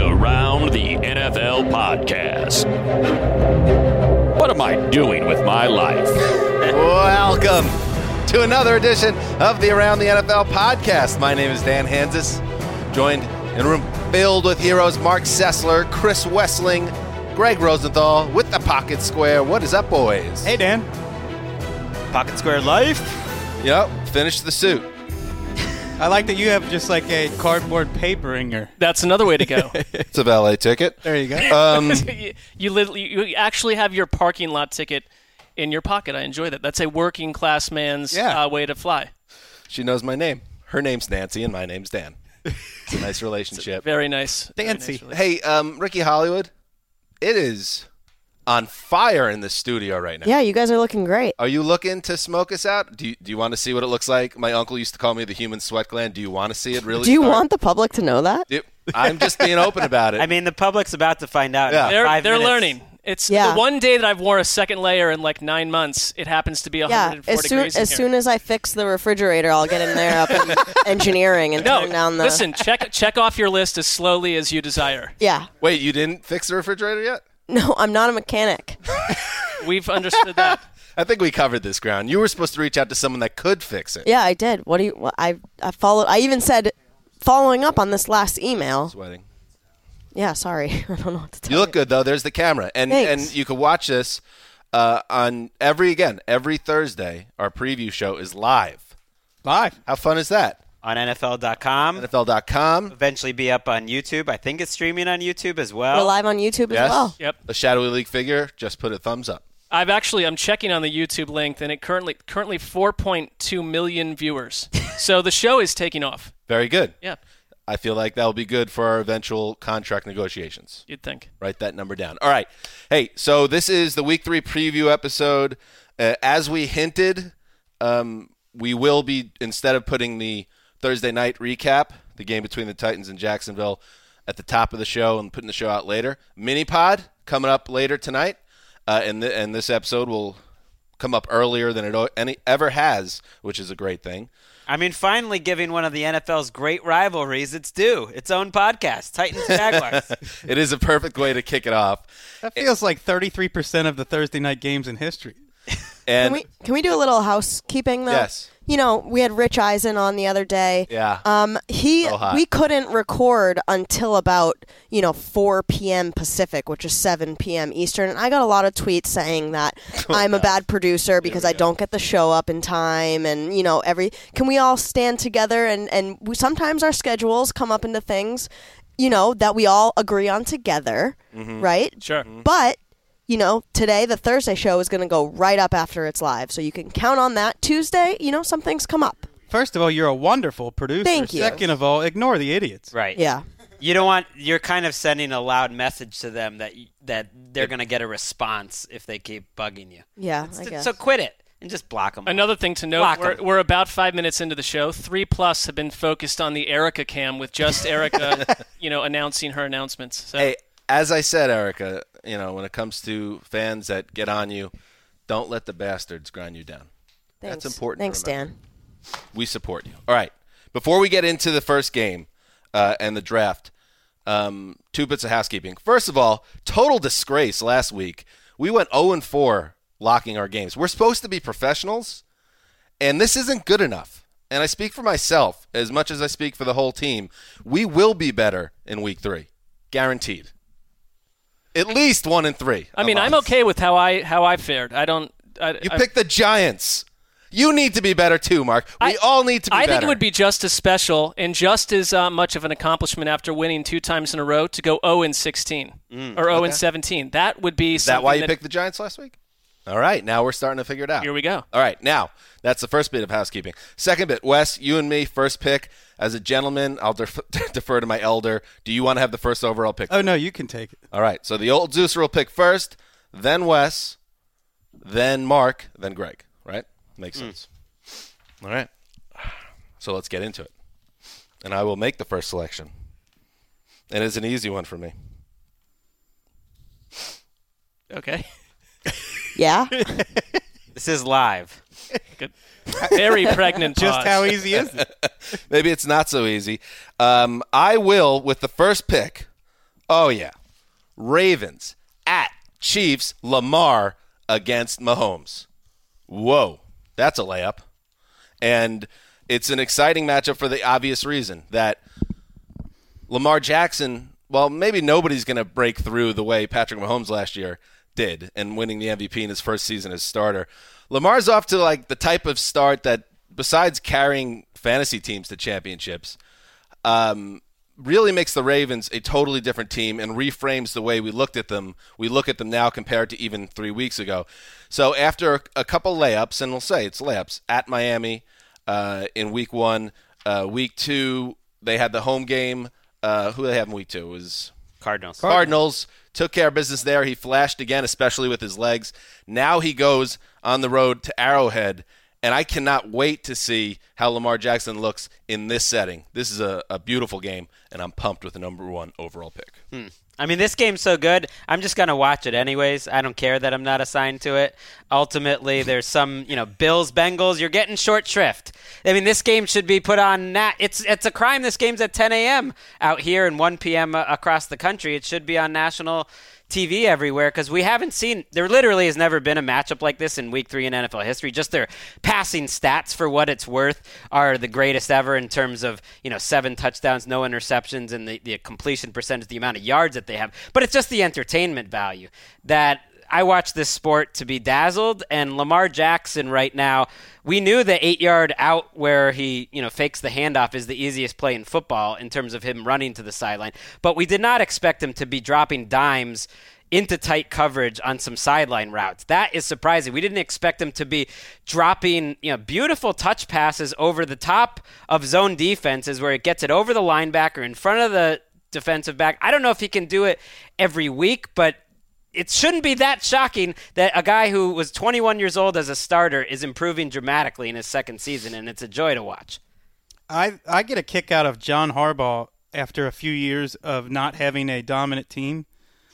Around the NFL podcast. What am I doing with my life? Welcome to another edition of the Around the NFL podcast. My name is Dan Hansis, joined in a room filled with heroes Mark Sessler, Chris Wessling, Greg Rosenthal with the Pocket Square. What is up, boys? Hey, Dan. Pocket Square life. Yep, finish the suit. I like that you have just like a cardboard paper ringer. That's another way to go. It's a valet ticket. There you go. You actually have your parking lot ticket in your pocket. I enjoy that. That's a working class man's way to fly. She knows my name. Her name's Nancy and my name's Dan. It's a nice relationship. Very nice. Nancy. Hey, Ricky Hollywood, it is on fire in the studio right now. Yeah, you guys are looking great. Are you looking to smoke us out? Do you want to see what it looks like? My uncle used to call me the human sweat gland. Do you want to see it really Do you start? want the public to know that? I'm just being open about it. I mean, the public's about to find out. Yeah. In 5 They're minutes. learning. It's Yeah. the one day that I've worn a second layer in like 9 months. It happens to be 104 degrees in as here. soon as I fix the refrigerator, I'll get in there up in engineering and turn down the. Listen, check off your list as slowly as you desire. Yeah. Wait, you didn't fix the refrigerator yet? No, I'm not a mechanic. We've understood that. I think we covered this ground. You were supposed to reach out to someone that could fix it. Yeah, I did. What do you? I followed. I even said, following up on this last email. Sweating. Yeah, sorry. I don't know what to tell You look good though. There's the camera, and Thanks. you can watch this on every Thursday. Our preview show is live. Live. How fun is that? On NFL.com. NFL.com. Eventually be up on YouTube. I think it's streaming on YouTube as well. We're live on YouTube Yes. as well. Yep. A shadowy league figure. Just put a thumbs up. I'm checking on the YouTube link, and it currently 4.2 million viewers. So the show is taking off. Very good. Yeah, I feel like that will be good for our eventual contract negotiations. you'd think. Write that number down. All right. Hey, so this is the Week 3 preview episode. As we hinted, we will be, instead of putting the Thursday night recap, the game between the Titans and Jacksonville, at the top of the show and putting the show out later, mini pod coming up later tonight. And this episode will come up earlier than it ever has, which is a great thing. I mean, finally giving one of the NFL's great rivalries its due. Its own podcast, Titans Jaguars. It is a perfect way to kick it off. That feels like 33% of the Thursday night games in history. And Can we do a little housekeeping though? Yes. You know, we had Rich Eisen on the other day. Yeah. So hot. We couldn't record until about 4 p.m. Pacific, which is 7 p.m. Eastern. And I got a lot of tweets saying that I'm a bad producer because I don't get the show up in time. And can we all stand together and sometimes our schedules come up into things, that we all agree on together, right? Sure. But today the Thursday show is going to go right up after it's live. So you can count on that. Tuesday, some things come up. First of all, you're a wonderful producer. Thank you. Second of all, ignore the idiots. Right. Yeah. You're kind of sending a loud message to them that they're going to get a response if they keep bugging you. Yeah, I guess. So quit it and just block them. Another thing to note, Block 'em. we're about 5 minutes into the show. 3+ have been focused on the Erica cam with just Erica, announcing her announcements. So. Hey, as I said, Erica, when it comes to fans that get on you, don't let the bastards grind you down. Thanks. That's important. Thanks, to remember. Dan. We support you. All right. Before we get into the first game and the draft, 2 bits of housekeeping. First of all, total disgrace last week. We went 0-4 locking our games. We're supposed to be professionals, and this isn't good enough. And I speak for myself as much as I speak for the whole team. We will be better in Week 3. Guaranteed. At least 1-3. I mean, I'm okay with how I fared. You picked the Giants. You need to be better too, Mark. We all need to be better. I think it would be just as special and just as much of an accomplishment after winning 2 times in a row to go 0-16 or 0-17. That would be Is something that why you picked the Giants last week? All right, now we're starting to figure it out. Here we go. All right, now, that's the first bit of housekeeping. Second bit, Wes, you and me, first pick. As a gentleman, I'll defer to my elder. Do you want to have the first overall pick? Oh, no, you can take it. All right, so the old Zeuser will pick first, then Wes, then Mark, then Greg, right? Makes sense. All right, so let's get into it. And I will make the first selection. And it's an easy one for me. Okay. Yeah. This is live. Good. Very pregnant pause. Just how easy is it? Maybe it's not so easy. I will, with the first pick Oh, yeah. Ravens at Chiefs, Lamar against Mahomes. Whoa, that's a layup. And it's an exciting matchup for the obvious reason that Lamar Jackson, well, maybe nobody's going to break through the way Patrick Mahomes last year did and winning the MVP in his first season as starter. Lamar's off to like the type of start that, besides carrying fantasy teams to championships, really makes the Ravens a totally different team and reframes the way we looked at them. We look at them now compared to even 3 weeks ago. So after a couple layups, and we'll say it's layups, at Miami in week 1, week 2, they had the home game. Who did they have in week 2? It was Cardinals. Took care of business there. He flashed again, especially with his legs. Now he goes on the road to Arrowhead, and I cannot wait to see how Lamar Jackson looks in this setting. This is a beautiful game, and I'm pumped with the number 1 overall pick. I mean, this game's so good, I'm just going to watch it anyways. I don't care that I'm not assigned to it. Ultimately, there's some, Bills, Bengals, you're getting short shrift. I mean, this game should be put on, it's a crime this game's at 10 a.m. out here and 1 p.m. across the country. It should be on national TV everywhere because we haven't seen, there literally has never been a matchup like this in week 3 in NFL history. Just their passing stats, for what it's worth, are the greatest ever in terms of 7 touchdowns, no interceptions, and the completion percentage, the amount of yards that they have. But it's just the entertainment value that I watch this sport to be dazzled. And Lamar Jackson right now, we knew the 8-yard out where he fakes the handoff is the easiest play in football in terms of him running to the sideline. But we did not expect him to be dropping dimes into tight coverage on some sideline routes. That is surprising. We didn't expect him to be dropping beautiful touch passes over the top of zone defenses where it gets it over the linebacker in front of the defensive back. I don't know if he can do it every week, but it shouldn't be that shocking that a guy who was 21 years old as a starter is improving dramatically in his second season, and it's a joy to watch. I get a kick out of John Harbaugh after a few years of not having a dominant team.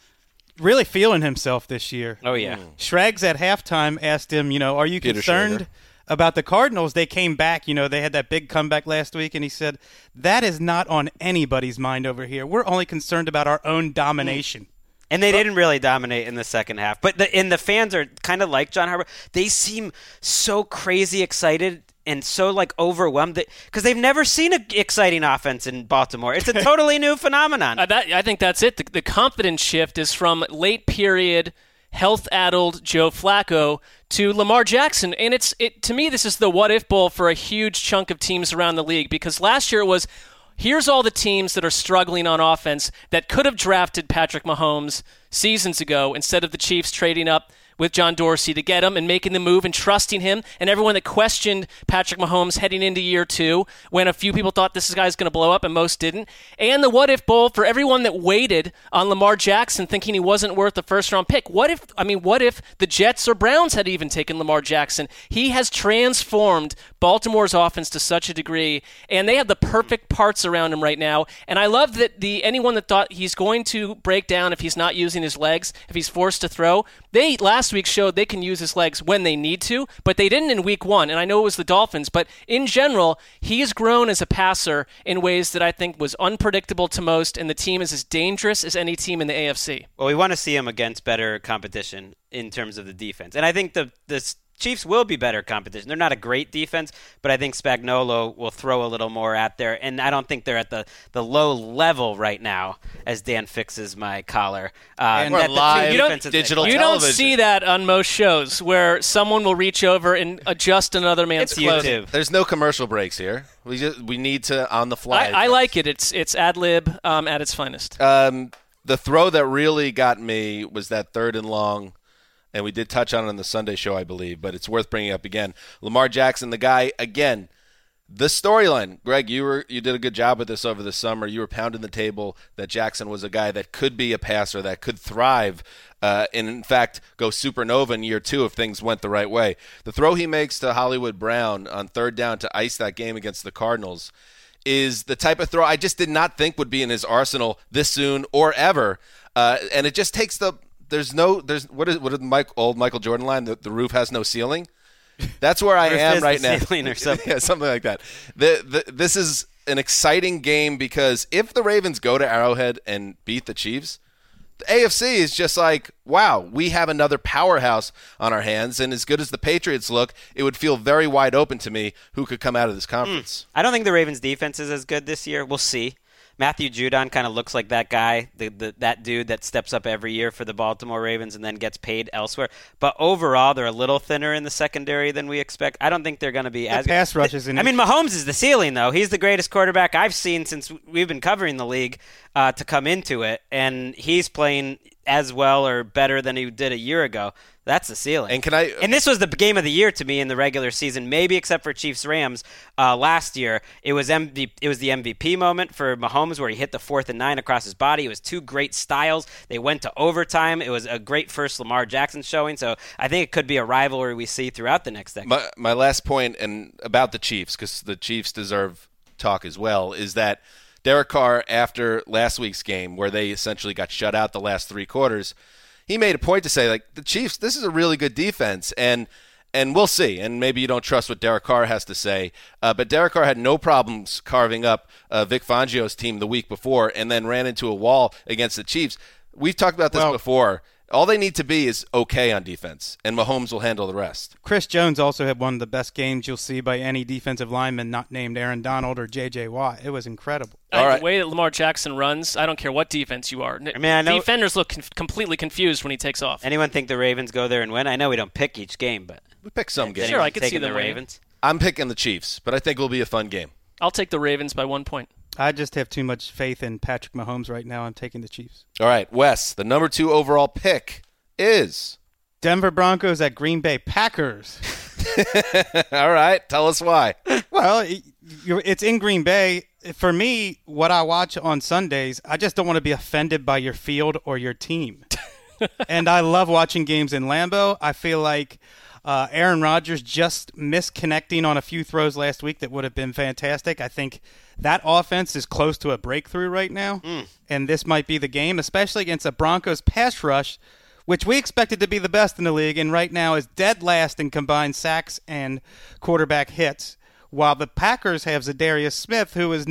Really feeling himself this year. Oh, yeah. Schrags at halftime asked him, are you concerned about the Cardinals? They came back. They had that big comeback last week, and he said, that is not on anybody's mind over here. We're only concerned about our own domination. And they didn't really dominate in the second half. But the fans are kind of like John Harbaugh. They seem so crazy excited and so overwhelmed because they've never seen an exciting offense in Baltimore. It's a totally new phenomenon. I think that's it. The confidence shift is from late period, health-addled Joe Flacco to Lamar Jackson. And to me, this is the what-if bowl for a huge chunk of teams around the league because last year it was, here's all the teams that are struggling on offense that could have drafted Patrick Mahomes seasons ago instead of the Chiefs trading up with John Dorsey to get him and making the move and trusting him, and everyone that questioned Patrick Mahomes heading into year 2 when a few people thought this guy's going to blow up and most didn't, and the what-if bowl for everyone that waited on Lamar Jackson thinking he wasn't worth the first-round pick. What if the Jets or Browns had even taken Lamar Jackson? He has transformed Baltimore's offense to such a degree, and they have the perfect parts around him right now, and I love that anyone that thought he's going to break down if he's not using his legs, if he's forced to throw, they last week showed they can use his legs when they need to, but they didn't in week 1, and I know it was the Dolphins, but in general, he has grown as a passer in ways that I think was unpredictable to most, and the team is as dangerous as any team in the AFC. Well, we want to see him against better competition in terms of the defense, and I think the Chiefs will be better competition. They're not a great defense, but I think Spagnuolo will throw a little more at there, and I don't think they're at the low level right now as Dan fixes my collar. And live digital television. You don't see that on most shows where someone will reach over and adjust another man's clothing. There's no commercial breaks here. We need to on the fly. I like it. It's ad lib at its finest. The throw that really got me was that 3rd and long. And we did touch on it on the Sunday show, I believe, but it's worth bringing up again. Lamar Jackson, the guy, again, the storyline. Greg, you did a good job with this over the summer. You were pounding the table that Jackson was a guy that could be a passer, that could thrive, and in fact go supernova in year 2 if things went the right way. The throw he makes to Hollywood Brown on 3rd down to ice that game against the Cardinals is the type of throw I just did not think would be in his arsenal this soon or ever, and it just takes the – what is Michael Jordan line? The roof has no ceiling. That's where I am right now. Ceiling or something. Yeah, something like that. This is an exciting game because if the Ravens go to Arrowhead and beat the Chiefs, the AFC is just like, wow, we have another powerhouse on our hands. And as good as the Patriots look, it would feel very wide open to me who could come out of this conference. I don't think the Ravens' defense is as good this year. We'll see. Matthew Judon kind of looks like that guy, that dude that steps up every year for the Baltimore Ravens and then gets paid elsewhere. But overall, they're a little thinner in the secondary than we expect. I don't think they're going to be as good. Pass rushes. I mean, Mahomes is the ceiling, though. He's the greatest quarterback I've seen since we've been covering the league to come into it, and he's playing as well or better than he did a year ago. That's the ceiling. And this was the game of the year to me in the regular season, maybe except for Chiefs-Rams last year. It was the MVP moment for Mahomes where he hit the 4th and 9 across his body. It was two great styles. They went to overtime. It was a great first Lamar Jackson showing. So I think it could be a rivalry we see throughout the next decade. My last point and about the Chiefs, because the Chiefs deserve talk as well, is that Derek Carr, after last week's game where they essentially got shut out the last 3 quarters, he made a point to say, like, the Chiefs, this is a really good defense, and we'll see. And maybe you don't trust what Derek Carr has to say, but Derek Carr had no problems carving up Vic Fangio's team the week before and then ran into a wall against the Chiefs. We've talked about this before. All they need to be is okay on defense, and Mahomes will handle the rest. Chris Jones also had one of the best games you'll see by any defensive lineman not named Aaron Donald or J.J. Watt. It was incredible. The way that Lamar Jackson runs, I don't care what defense you are. I know defenders look completely confused when he takes off. Anyone think the Ravens go there and win? I know we don't pick each game, but we pick some games. Sure, I could see the Ravens. I'm picking the Chiefs, but I think it'll be a fun game. I'll take the Ravens by 1 point. I just have too much faith in Patrick Mahomes right now. I'm taking the Chiefs. All right, Wes, the number 2 overall pick is Denver Broncos at Green Bay Packers. All right, tell us why. Well, it's in Green Bay. For me, what I watch on Sundays, I just don't want to be offended by your field or your team. And I love watching games in Lambeau. I feel like Aaron Rodgers just misconnecting on a few throws last week that would have been fantastic. I think that offense is close to a breakthrough right now, and this might be the game, especially against a Broncos pass rush, which we expected to be the best in the league, and right now is dead last in combined sacks and quarterback hits, while the Packers have Zadarius Smith, who is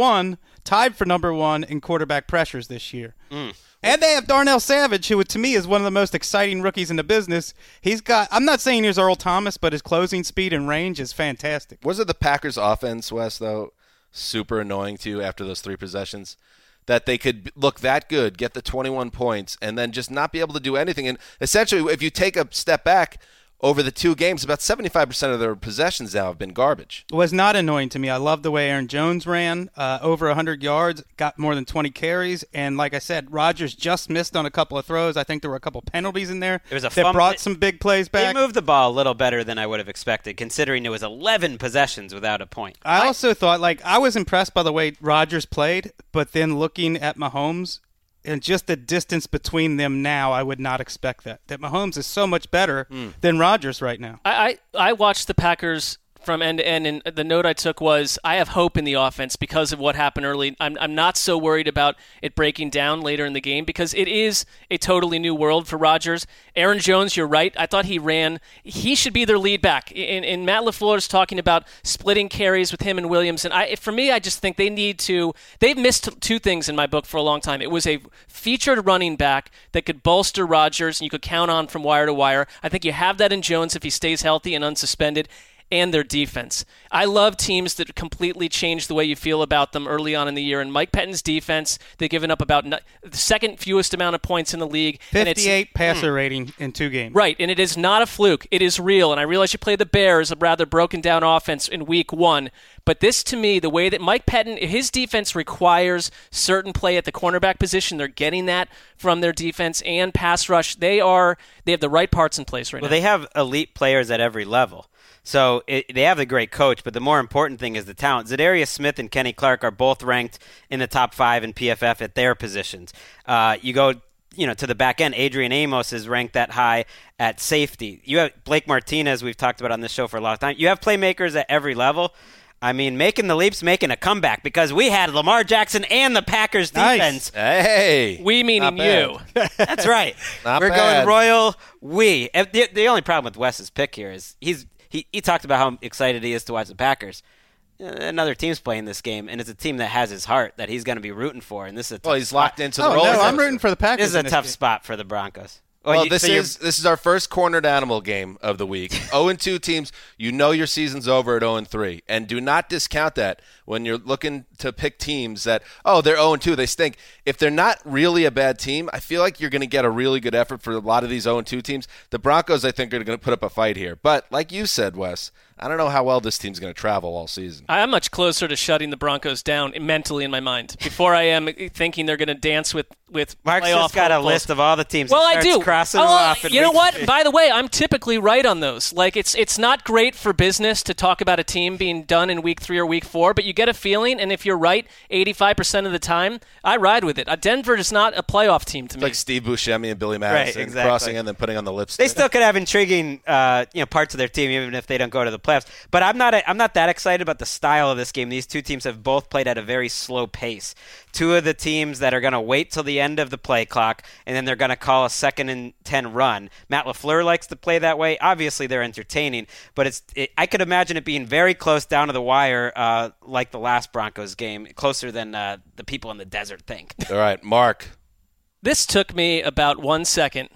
tied for number 1 in quarterback pressures this year. And they have Darnell Savage, who to me is one of the most exciting rookies in the business. I'm not saying he's Earl Thomas, but his closing speed and range is fantastic. Was it the Packers' offense, Wes, though, super annoying to you after those 3 possessions? That they could look that good, get the 21 points, and then just not be able to do anything. And essentially, if you take a step back over the 2 games, about 75% of their possessions now have been garbage. It was not annoying to me. I love the way Aaron Jones ran, over 100 yards, got more than 20 carries, and like I said, Rodgers just missed on a couple of throws. I think there were a couple penalties in there that brought some big plays back. They moved the ball a little better than I would have expected, considering it was 11 possessions without a point. I also thought, I was impressed by the way Rodgers played, but then looking at Mahomes, and just the distance between them now, I would not expect that. That Mahomes is so much better than Rodgers right now. I watched the Packers from end to end, and the note I took was I have hope in the offense because of what happened early. I'm not so worried about it breaking down later in the game because it is a totally new world for Rodgers. Aaron Jones, you're right. I thought he should be their lead back. And Matt LaFleur is talking about splitting carries with him and Williams. And for me, I just think they've missed 2 things in my book for a long time. It was a featured running back that could bolster Rodgers and you could count on from wire to wire. I think you have that in Jones if he stays healthy and unsuspended. And their defense. I love teams that completely change the way you feel about them early on in the year. And Mike Pettine's defense, they've given up about the second fewest amount of points in the league. 58 passer rating in 2 games. Right, and it is not a fluke. It is real. And I realize you play the Bears, a rather broken down offense in week 1. But this, to me, the way that Mike Pettin, his defense requires certain play at the cornerback position. They're getting that from their defense and pass rush. They have the right parts in place right now. Well, they have elite players at every level. So they have a great coach, but the more important thing is the talent. Zadarius Smith and Kenny Clark are both ranked in the top 5 in PFF at their positions. You go to the back end, Adrian Amos is ranked that high at safety. You have Blake Martinez, we've talked about on this show for a long time. You have playmakers at every level. I mean, making the leap's making a comeback because we had Lamar Jackson and the Packers defense. Nice. Hey. We meaning you. That's right. We're going royal we. The only problem with Wes's pick here is he talked about how excited he is to watch the Packers. another team's playing this game, and it's a team that has his heart that he's going to be rooting for. And this is he's locked into the role. No, I'm rooting for the Packers. This is a tough spot for the Broncos. Well, this is our first cornered animal game of the week. 0-2 teams, your season's over at 0-3. And do not discount that when you're looking to pick teams that, they're 0-2, they stink. If they're not really a bad team, I feel like you're going to get a really good effort for a lot of these 0-2 teams. The Broncos, I think, are going to put up a fight here. But like you said, Wes, I don't know how well this team's going to travel all season. I'm much closer to shutting the Broncos down mentally in my mind before I am thinking they're going to dance with Mark's playoff just got a hopefuls. list of all the teams. Well, I do. Crossing them off you know what? By the way, I'm typically right on those. Like it's not great for business to talk about a team being done in week 3 or week 4, but you get a feeling, and if you're right 85% of the time, I ride with it. Denver is not a playoff team to me. Like Steve Buscemi and Billy Madison crossing and then putting on the lipstick. They still could have intriguing parts of their team even if they don't go to the playoffs. But I'm not that excited about the style of this game. These two teams have both played at a very slow pace. Two of the teams that are going to wait till the end of the play clock, and then they're going to call a 2nd and 10 run. Matt LaFleur likes to play that way. Obviously, they're entertaining, but I could imagine it being very close down to the wire like the last Broncos game, closer than the people in the desert think. All right, Mark. This took me about 1 second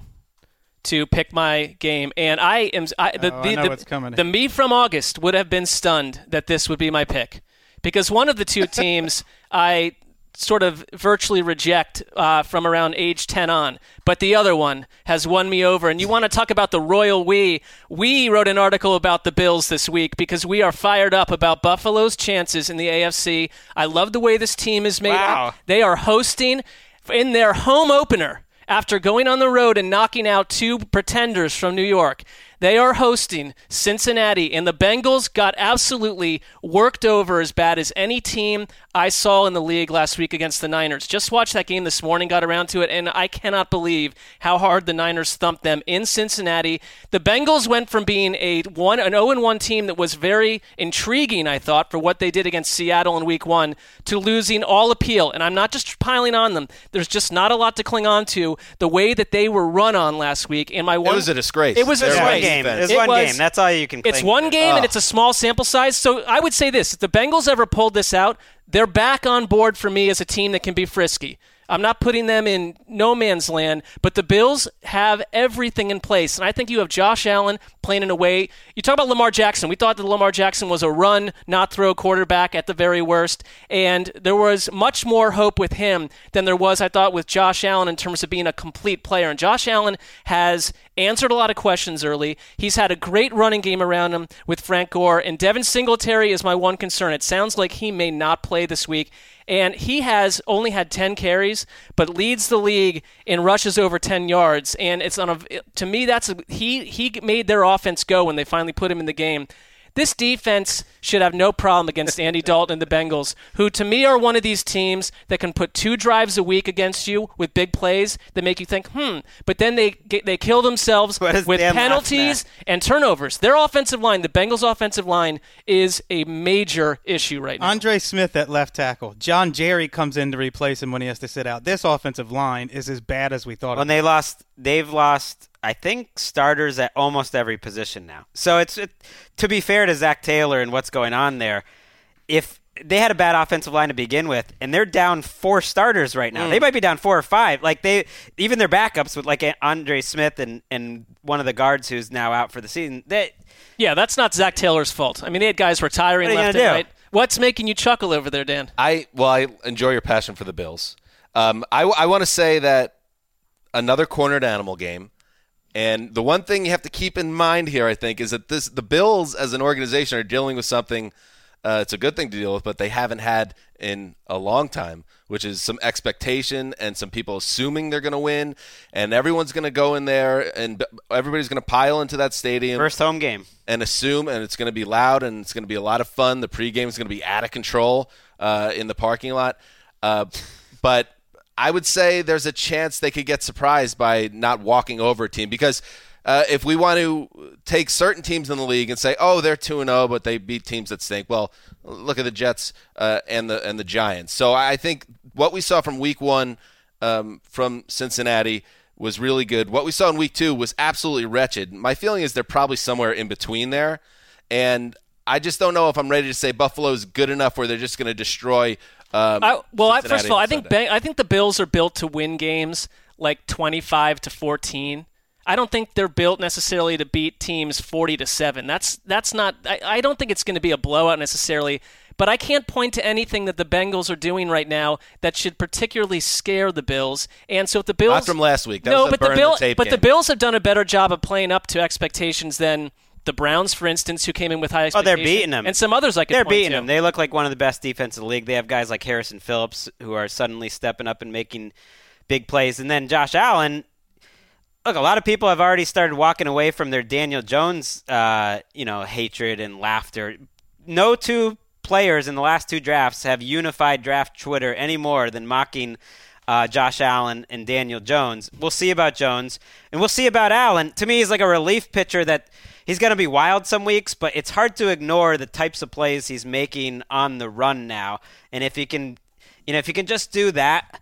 to pick my game, and I know what's coming. The me from August would have been stunned that this would be my pick, because one of the two teams I sort of virtually reject from around age 10 on, but the other one has won me over. And you want to talk about the royal we wrote an article about the Bills this week because we are fired up about Buffalo's chances in the AFC. I love the way this team is made up. They are hosting in their home opener after going on the road and knocking out 2 pretenders from New York. They are hosting Cincinnati, and the Bengals got absolutely worked over as bad as any team I saw in the league last week against the Niners. Just watched that game this morning, got around to it, and I cannot believe how hard the Niners thumped them in Cincinnati. The Bengals went from being an 0-1 team that was very intriguing, I thought, for what they did against Seattle in week 1, to losing all appeal. And I'm not just piling on them. There's just not a lot to cling on to. The way that they were run on last week. And it was a disgrace. It was a disgrace. It's one game. That's all you can claim. It's one game, and it's a small sample size. So I would say this. If the Bengals ever pulled this out, they're back on board for me as a team that can be frisky. I'm not putting them in no man's land, but the Bills have everything in place. And I think you have Josh Allen playing in a way. You talk about Lamar Jackson. We thought that Lamar Jackson was a run, not throw quarterback at the very worst. And there was much more hope with him than there was, I thought, with Josh Allen in terms of being a complete player. And Josh Allen has answered a lot of questions early. He's had a great running game around him with Frank Gore. And Devin Singletary is my one concern. It sounds like he may not play this week. And he has only had 10 carries, but leads the league in rushes over 10 yards. And it's to me, he made their offense go when they finally put him in the game. This defense should have no problem against Andy Dalton and the Bengals, who to me are one of these teams that can put 2 drives a week against you with big plays that make you think, But then they kill themselves with penalties and turnovers. Their offensive line, the Bengals' offensive line, is a major issue right now. Andre Smith at left tackle. John Jerry comes in to replace him when he has to sit out. This offensive line is as bad as we thought. When they've lost, I think, starters at almost every position now. So to be fair to Zach Taylor and what's going on there, if they had a bad offensive line to begin with, and they're down 4 starters right now. They might be down 4 or 5. Like even their backups with like Andre Smith and one of the guards who's now out for the season. Yeah, that's not Zach Taylor's fault. I mean, they had guys retiring left and right. What's making you chuckle over there, Dan? I enjoy your passion for the Bills. I want to say that another cornered animal game. And the one thing you have to keep in mind here, I think, is that the Bills as an organization are dealing with something. It's a good thing to deal with, but they haven't had in a long time, which is some expectation and some people assuming they're going to win, and everyone's going to go in there and everybody's going to pile into that stadium. First home game. And assume, and it's going to be loud and it's going to be a lot of fun. The pregame is going to be out of control in the parking lot. But I would say there's a chance they could get surprised by not walking over a team because if we want to take certain teams in the league and say, oh, they're 2-0, but they beat teams that stink. Well, look at the Jets and the Giants. So I think what we saw from week 1 from Cincinnati was really good. What we saw in week 2 was absolutely wretched. My feeling is they're probably somewhere in between there. And I just don't know if I'm ready to say Buffalo's good enough where they're just going to destroy. First of all, I think the Bills are built to win games like 25-14. I don't think they're built necessarily to beat teams 40-7. That's not. I don't think it's going to be a blowout necessarily. But I can't point to anything that the Bengals are doing right now that should particularly scare the Bills. And so if the Bills, not from last week, the Bills have done a better job of playing up to expectations than the Browns, for instance, who came in with high expectations. They're beating them. And some others They're beating them. They look like one of the best defenses in the league. They have guys like Harrison Phillips who are suddenly stepping up and making big plays. And then Josh Allen. Look, a lot of people have already started walking away from their Daniel Jones, hatred and laughter. No two players in the last two drafts have unified draft Twitter any more than mocking Josh Allen and Daniel Jones. We'll see about Jones, and we'll see about Allen. To me, he's like a relief pitcher that he's going to be wild some weeks, but it's hard to ignore the types of plays he's making on the run now. And if he can just do that.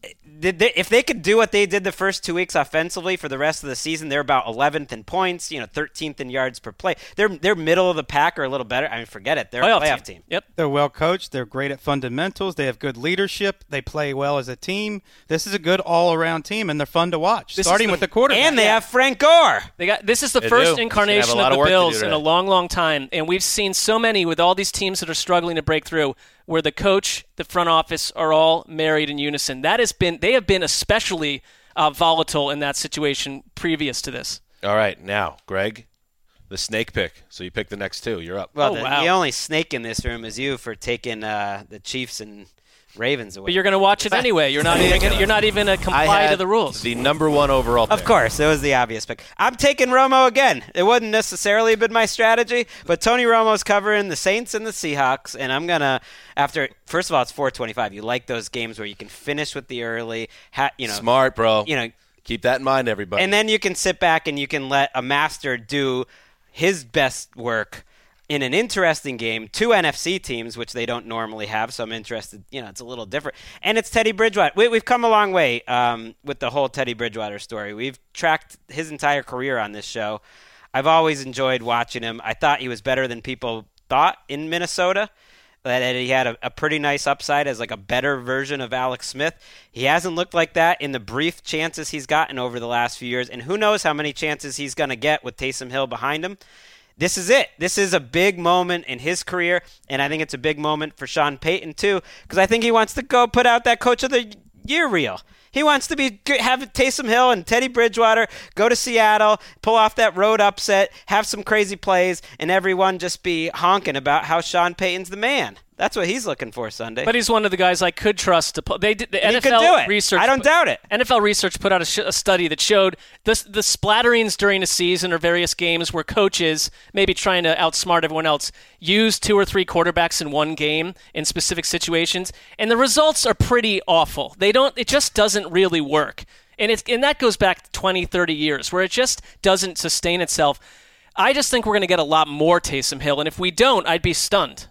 If they could do what they did the first 2 weeks offensively for the rest of the season, they're about 11th in points, 13th in yards per play. They're middle of the pack or a little better. I mean, forget it. They're a playoff team. Yep. They're well coached. They're great at fundamentals. They have good leadership. They play well as a team. This is a good all-around team, and they're fun to watch, starting with the quarterback. And they have Frank Gore. This is the first incarnation of the Bills in a long, long time, and we've seen so many with all these teams that are struggling to break through where the coach, the front office are all married in unison. They have been especially volatile in that situation previous to this. All right, now, Greg, the snake pick. So you pick the next two. You're up. Well, the only snake in this room is you for taking the Chiefs and Ravens away. But you're going to watch it anyway. You're not even going to comply to the rules. The number one overall pick. Of course, it was the obvious pick. I'm taking Romo again. It wouldn't necessarily have been my strategy, but Tony Romo's covering the Saints and the Seahawks, and I'm going to, first of all, it's 425. You like those games where you can finish with the early, Smart, bro. Keep that in mind, everybody. And then you can sit back and you can let a master do his best work in an interesting game, two NFC teams, which they don't normally have, so I'm interested. It's a little different. And it's Teddy Bridgewater. We've come a long way with the whole Teddy Bridgewater story. We've tracked his entire career on this show. I've always enjoyed watching him. I thought he was better than people thought in Minnesota, that he had a pretty nice upside as like a better version of Alex Smith. He hasn't looked like that in the brief chances he's gotten over the last few years, and who knows how many chances he's going to get with Taysom Hill behind him. This is it. This is a big moment in his career, and I think it's a big moment for Sean Payton, too, because I think he wants to go put out that Coach of the Year reel. He wants to have Taysom Hill and Teddy Bridgewater go to Seattle, pull off that road upset, have some crazy plays, and everyone just be honking about how Sean Payton's the man. That's what he's looking for Sunday. But he's one of the guys I could trust to play. The NFL he could do it. Research. I don't doubt it. NFL research put out a study that showed the splatterings during a season or various games where coaches, maybe trying to outsmart everyone else, use 2 or 3 quarterbacks in one game in specific situations, and the results are pretty awful. It just doesn't really work. And that goes back 20, 30 years where it just doesn't sustain itself. I just think we're going to get a lot more Taysom Hill, and if we don't, I'd be stunned.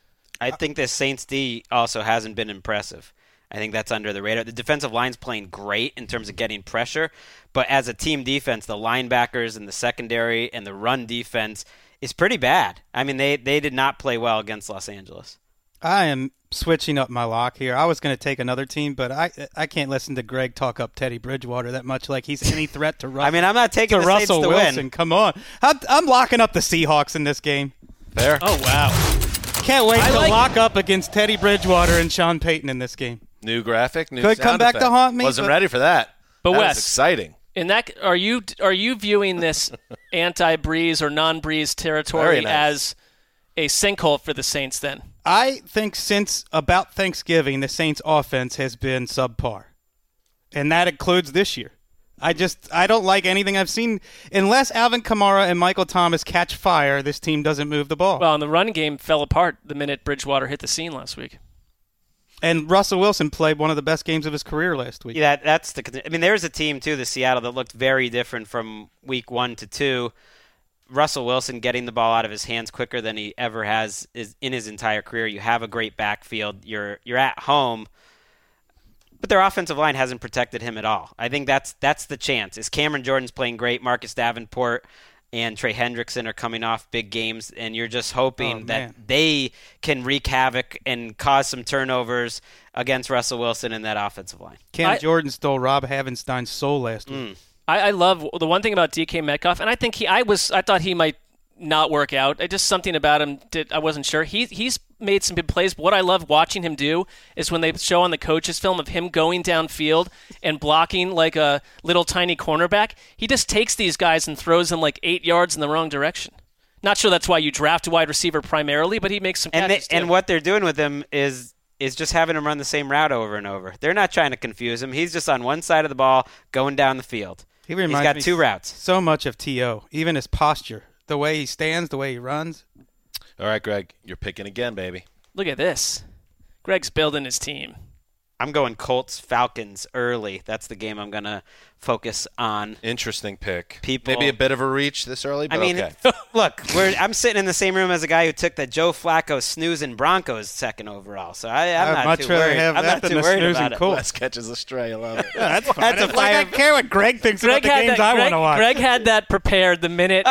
I think the Saints D also hasn't been impressive. I think that's under the radar. The defensive line's playing great in terms of getting pressure, but as a team defense, the linebackers and the secondary and the run defense is pretty bad. I mean, they did not play well against Los Angeles. I am switching up my lock here. I was going to take another team, but I can't listen to Greg talk up Teddy Bridgewater that much like he's any threat to Russell. I mean, I'm not taking the Russell Saints to Wilson. win. Come on. I'm locking up the Seahawks in this game. Fair. Oh, wow. Can't wait to lock up against Teddy Bridgewater and Sean Payton in this game. New graphic, new Could sound come back effect. to haunt me. Wasn't ready for that. But that Wes, was exciting. In that, are you viewing this anti-Breeze or non-Breeze territory as a sinkhole for the Saints then? I think since about Thanksgiving, the Saints' offense has been subpar. And that includes this year. I don't like anything I've seen. Unless Alvin Kamara and Michael Thomas catch fire, this team doesn't move the ball. Well, and the run game fell apart the minute Bridgewater hit the scene last week. And Russell Wilson played one of the best games of his career last week. Yeah, there's a team, too, the Seattle, that looked very different from week 1 to 2. Russell Wilson getting the ball out of his hands quicker than he ever has in his entire career. You have a great backfield. You're at home. But their offensive line hasn't protected him at all. I think that's the chance. Is Cameron Jordan's playing great. Marcus Davenport, and Trey Hendrickson are coming off big games, and you're just hoping that they can wreak havoc and cause some turnovers against Russell Wilson in that offensive line. Cam Jordan stole Rob Havenstein's soul last week. I love the one thing about DK Metcalf, and I think I thought he might not work out. Just something about him I wasn't sure. He's made some good plays, but what I love watching him do is when they show on the coaches film of him going downfield and blocking like a little tiny cornerback, he just takes these guys and throws them like 8 yards in the wrong direction. Not sure that's why you draft a wide receiver primarily, but he makes some catches too. And what they're doing with him is just having him run the same route over and over. They're not trying to confuse him. He's just on one side of the ball going down the field. He's got 2 routes. So much of T.O., even his posture. The way he stands, the way he runs. All right, Greg, you're picking again, baby. Look at this. Greg's building his team. I'm going Colts-Falcons early. That's the game I'm going to focus on. Interesting pick. Maybe a bit of a reach this early, but okay. Look, I'm sitting in the same room as a guy who took the Joe Flacco snoozing Broncos second overall, so I'm not too worried. I'm not too worried about it. Wes catches a stray. I love it. Yeah, that's fine. I care what Greg thinks about the games I want to watch. Greg had that prepared the minute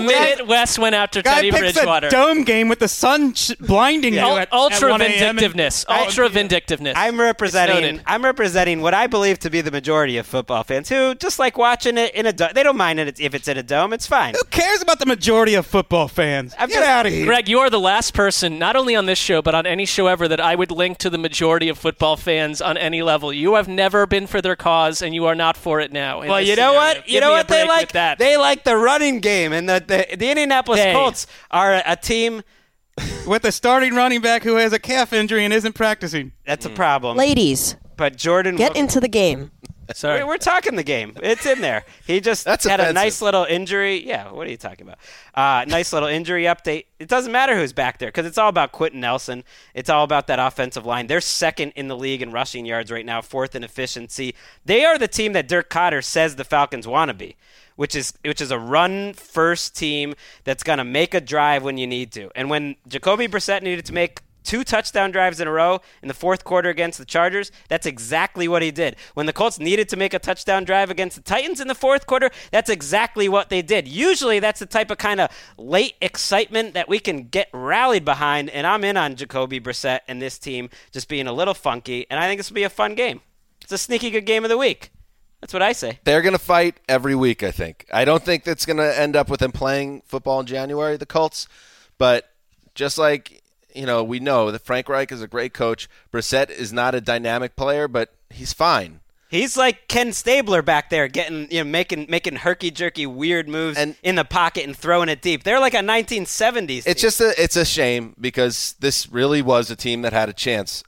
Wes went after Teddy Bridgewater. A dome game with the sun blinding you at ultra 1 a.m. vindictiveness. Ultra vindictiveness. I'm representing what I believe to be the majority of football fans who just like watching it in a dome. They don't mind it if it's in a dome. It's fine. Who cares about the majority of football fans? Get out of here. Greg, you are the last person, not only on this show, but on any show ever, that I would link to the majority of football fans on any level. You have never been for their cause, and you are not for it now. Well, you know what? You know what they like? They like the running game, and the Indianapolis Colts are a team with a starting running back who has a calf injury and isn't practicing. That's a problem. Ladies, but Jordan, get into the game. Sorry. We're talking the game. It's in there. He just had a nice little injury. Yeah, what are you talking about? Nice little injury update. It doesn't matter who's back there because it's all about Quentin Nelson. It's all about that offensive line. They're second in the league in rushing yards right now, 4th in efficiency. They are the team that Dirk Koetter says the Falcons want to be, which is a run-first team that's going to make a drive when you need to. And when Jacoby Brissett needed to make 2 touchdown drives in a row in the 4th quarter against the Chargers, that's exactly what he did. When the Colts needed to make a touchdown drive against the Titans in the 4th quarter, that's exactly what they did. Usually that's the type of kind of late excitement that we can get rallied behind, and I'm in on Jacoby Brissett and this team just being a little funky, and I think this will be a fun game. It's a sneaky good game of the week. That's what I say. They're going to fight every week, I think. I don't think that's going to end up with them playing football in January, the Colts, but just like we know that Frank Reich is a great coach. Brissett is not a dynamic player, but he's fine. He's like Ken Stabler back there, getting making herky jerky weird moves in the pocket and throwing it deep. They're like a 1970s. It's a shame because this really was a team that had a chance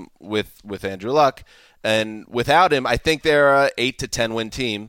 with Andrew Luck, and without him, I think they're a 8 to 10 win team.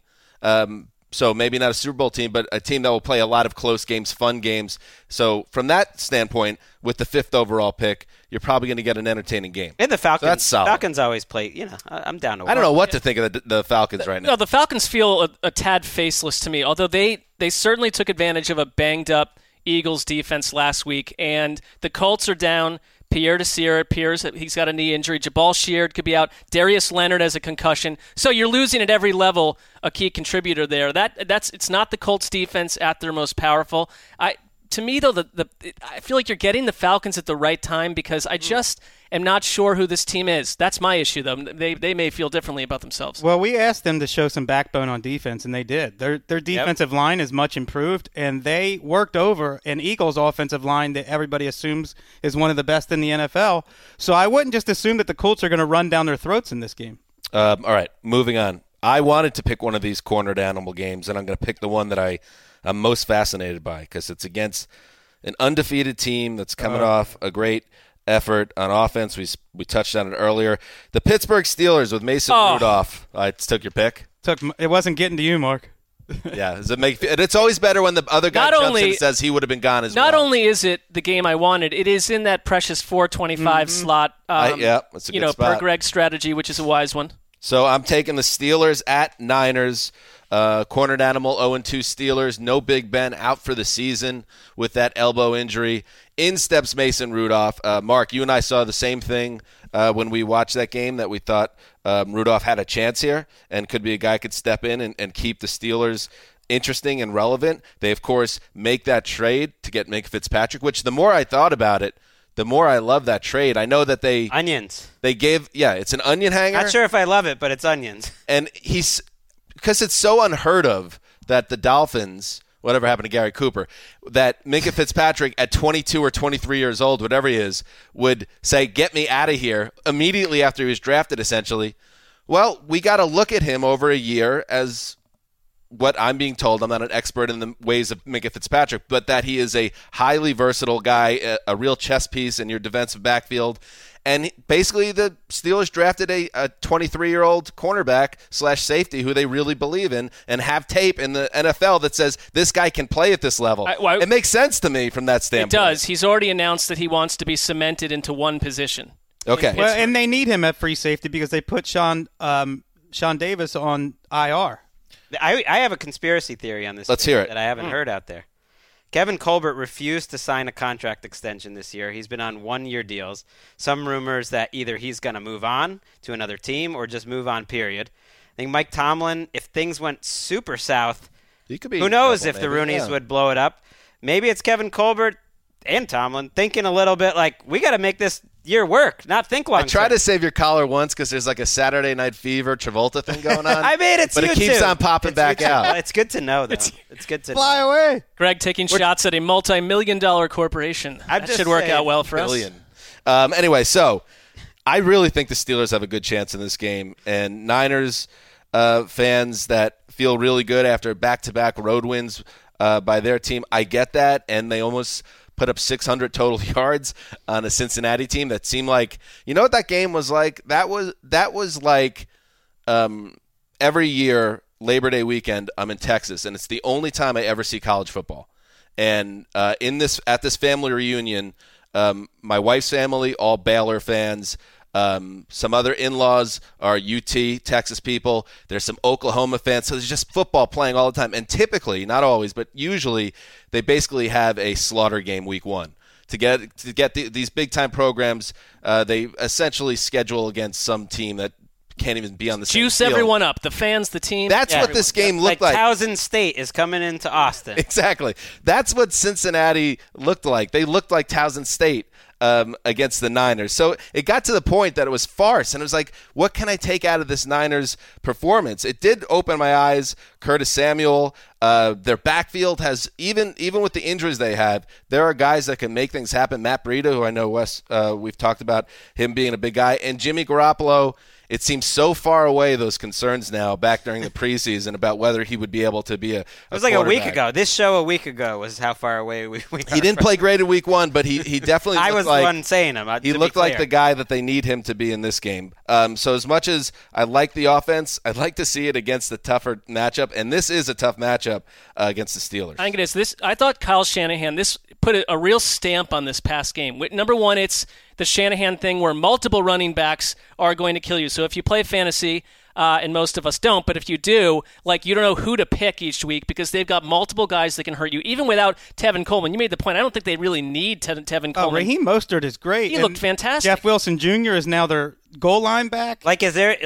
So maybe not a Super Bowl team, but a team that will play a lot of close games, fun games. So from that standpoint, with the 5th overall pick, you're probably going to get an entertaining game. And the Falcons, so that's solid. Falcons always play. I'm down to watch. I don't know what to think of the Falcons right now. No, the Falcons feel a tad faceless to me, although they certainly took advantage of a banged-up Eagles defense last week, and the Colts are down. Pierre Desir appears he's got a knee injury. Jabal Sheard could be out. Darius Leonard has a concussion. So you're losing at every level a key contributor there. It's not the Colts defense at their most powerful. To me, though, I feel like you're getting the Falcons at the right time because I just am not sure who this team is. That's my issue, though. They may feel differently about themselves. Well, we asked them to show some backbone on defense, and they did. Their defensive line is much improved, and they worked over an Eagles offensive line that everybody assumes is one of the best in the NFL. So I wouldn't just assume that the Colts are going to run down their throats in this game. All right, moving on. I wanted to pick one of these cornered animal games, and I'm going to pick the one that I'm most fascinated by because it's against an undefeated team that's coming off a great effort on offense. We touched on it earlier. The Pittsburgh Steelers with Mason Rudolph. I took your pick. It wasn't getting to you, Mark. Yeah, does it make? It's always better when the other guy jumps in and says he would have been gone as well. Not only is it the game I wanted, it is in that precious 425 slot. That's a good spot. Per Greg's strategy, which is a wise one. So I'm taking the Steelers at Niners. Cornered animal 0-2 Steelers. No Big Ben, out for the season with that elbow injury. In steps Mason Rudolph. Mark, you and I saw the same thing when we watched that game, that we thought Rudolph had a chance here and could be a guy who could step in and keep the Steelers interesting and relevant. They, of course, make that trade to get Minkah Fitzpatrick, which the more I thought about it, the more I love that trade. I know that onions. They gave, it's an onion hanger. Not sure if I love it, but it's onions. And because it's so unheard of that the Dolphins, whatever happened to Gary Cooper, that Minkah Fitzpatrick at 22 or 23 years old, whatever he is, would say, get me out of here immediately after he was drafted, essentially. Well, we got to look at him over a year as what I'm being told. I'm not an expert in the ways of Minkah Fitzpatrick, but that he is a highly versatile guy, a real chess piece in your defensive backfield. And basically the Steelers drafted a 23-year-old cornerback / safety who they really believe in and have tape in the NFL that says this guy can play at this level. It makes sense to me from that standpoint. It does. He's already announced that he wants to be cemented into one position. Okay. Well, and they need him at free safety because they put Sean Davis on IR. I have a conspiracy theory on this. Let's hear it. That I haven't heard out there. Kevin Colbert refused to sign a contract extension this year. He's been on one-year deals. Some rumors that either he's going to move on to another team or just move on, period. I think Mike Tomlin, if things went super south, who knows if the Rooneys would blow it up. Maybe it's Kevin Colbert and Tomlin thinking a little bit like, we got to make this year work, not think long. I tried to save your collar once because there's like a Saturday Night Fever Travolta thing going on. I mean, but it keeps on popping back out. It's good to know, though. It's good to fly away. Greg taking shots at a multi-million-dollar corpation. That should work out well for us. Anyway, so I really think the Steelers have a good chance in this game, and Niners fans that feel really good after back-to-back road wins by their team, I get that, and they almost put up 600 total yards on a Cincinnati team that seemed like, you know what that game was like? That was like every year, Labor Day weekend, I'm in Texas, and it's the only time I ever see college football. And at this family reunion, my wife's family, all Baylor fans. Some other in-laws are UT, Texas people. There's some Oklahoma fans. So there's just football playing all the time. And typically, not always, but usually, they basically have a slaughter game week one. To get these big-time programs, they essentially schedule against some team that can't even be on the same Juice field. Everyone up. The fans, the team. That's what this game looked like. Towson State is coming into Austin. Exactly. That's what Cincinnati looked like. They looked like Towson State against the Niners. So it got to the point that it was farce, and it was like, what can I take out of this Niners performance? It did open my eyes. Curtis Samuel, their backfield has, even with the injuries they have, there are guys that can make things happen. Matt Breida, who I know Wes, we've talked about him being a big guy, and Jimmy Garoppolo. It seems so far away, those concerns now, back during the preseason, about whether he would be able to be a It was like a week ago. This show a week ago was how far away we are. He didn't play great in week one, but he definitely I was like, the one saying him. He looked like the guy that they need him to be in this game. So as much as I like the offense, I'd like to see it against the tougher matchup, and this is a tough matchup against the Steelers. I think it is. I thought Kyle Shanahan, this put a real stamp on this past game. Number one, it's the Shanahan thing where multiple running backs are going to kill you. So if you play fantasy, and most of us don't, but if you do, you don't know who to pick each week because they've got multiple guys that can hurt you, even without Tevin Coleman. You made the point. I don't think they really need Tevin Coleman. Raheem Mostert is great. He looked fantastic. Jeff Wilson Jr. is now their goal line back. Would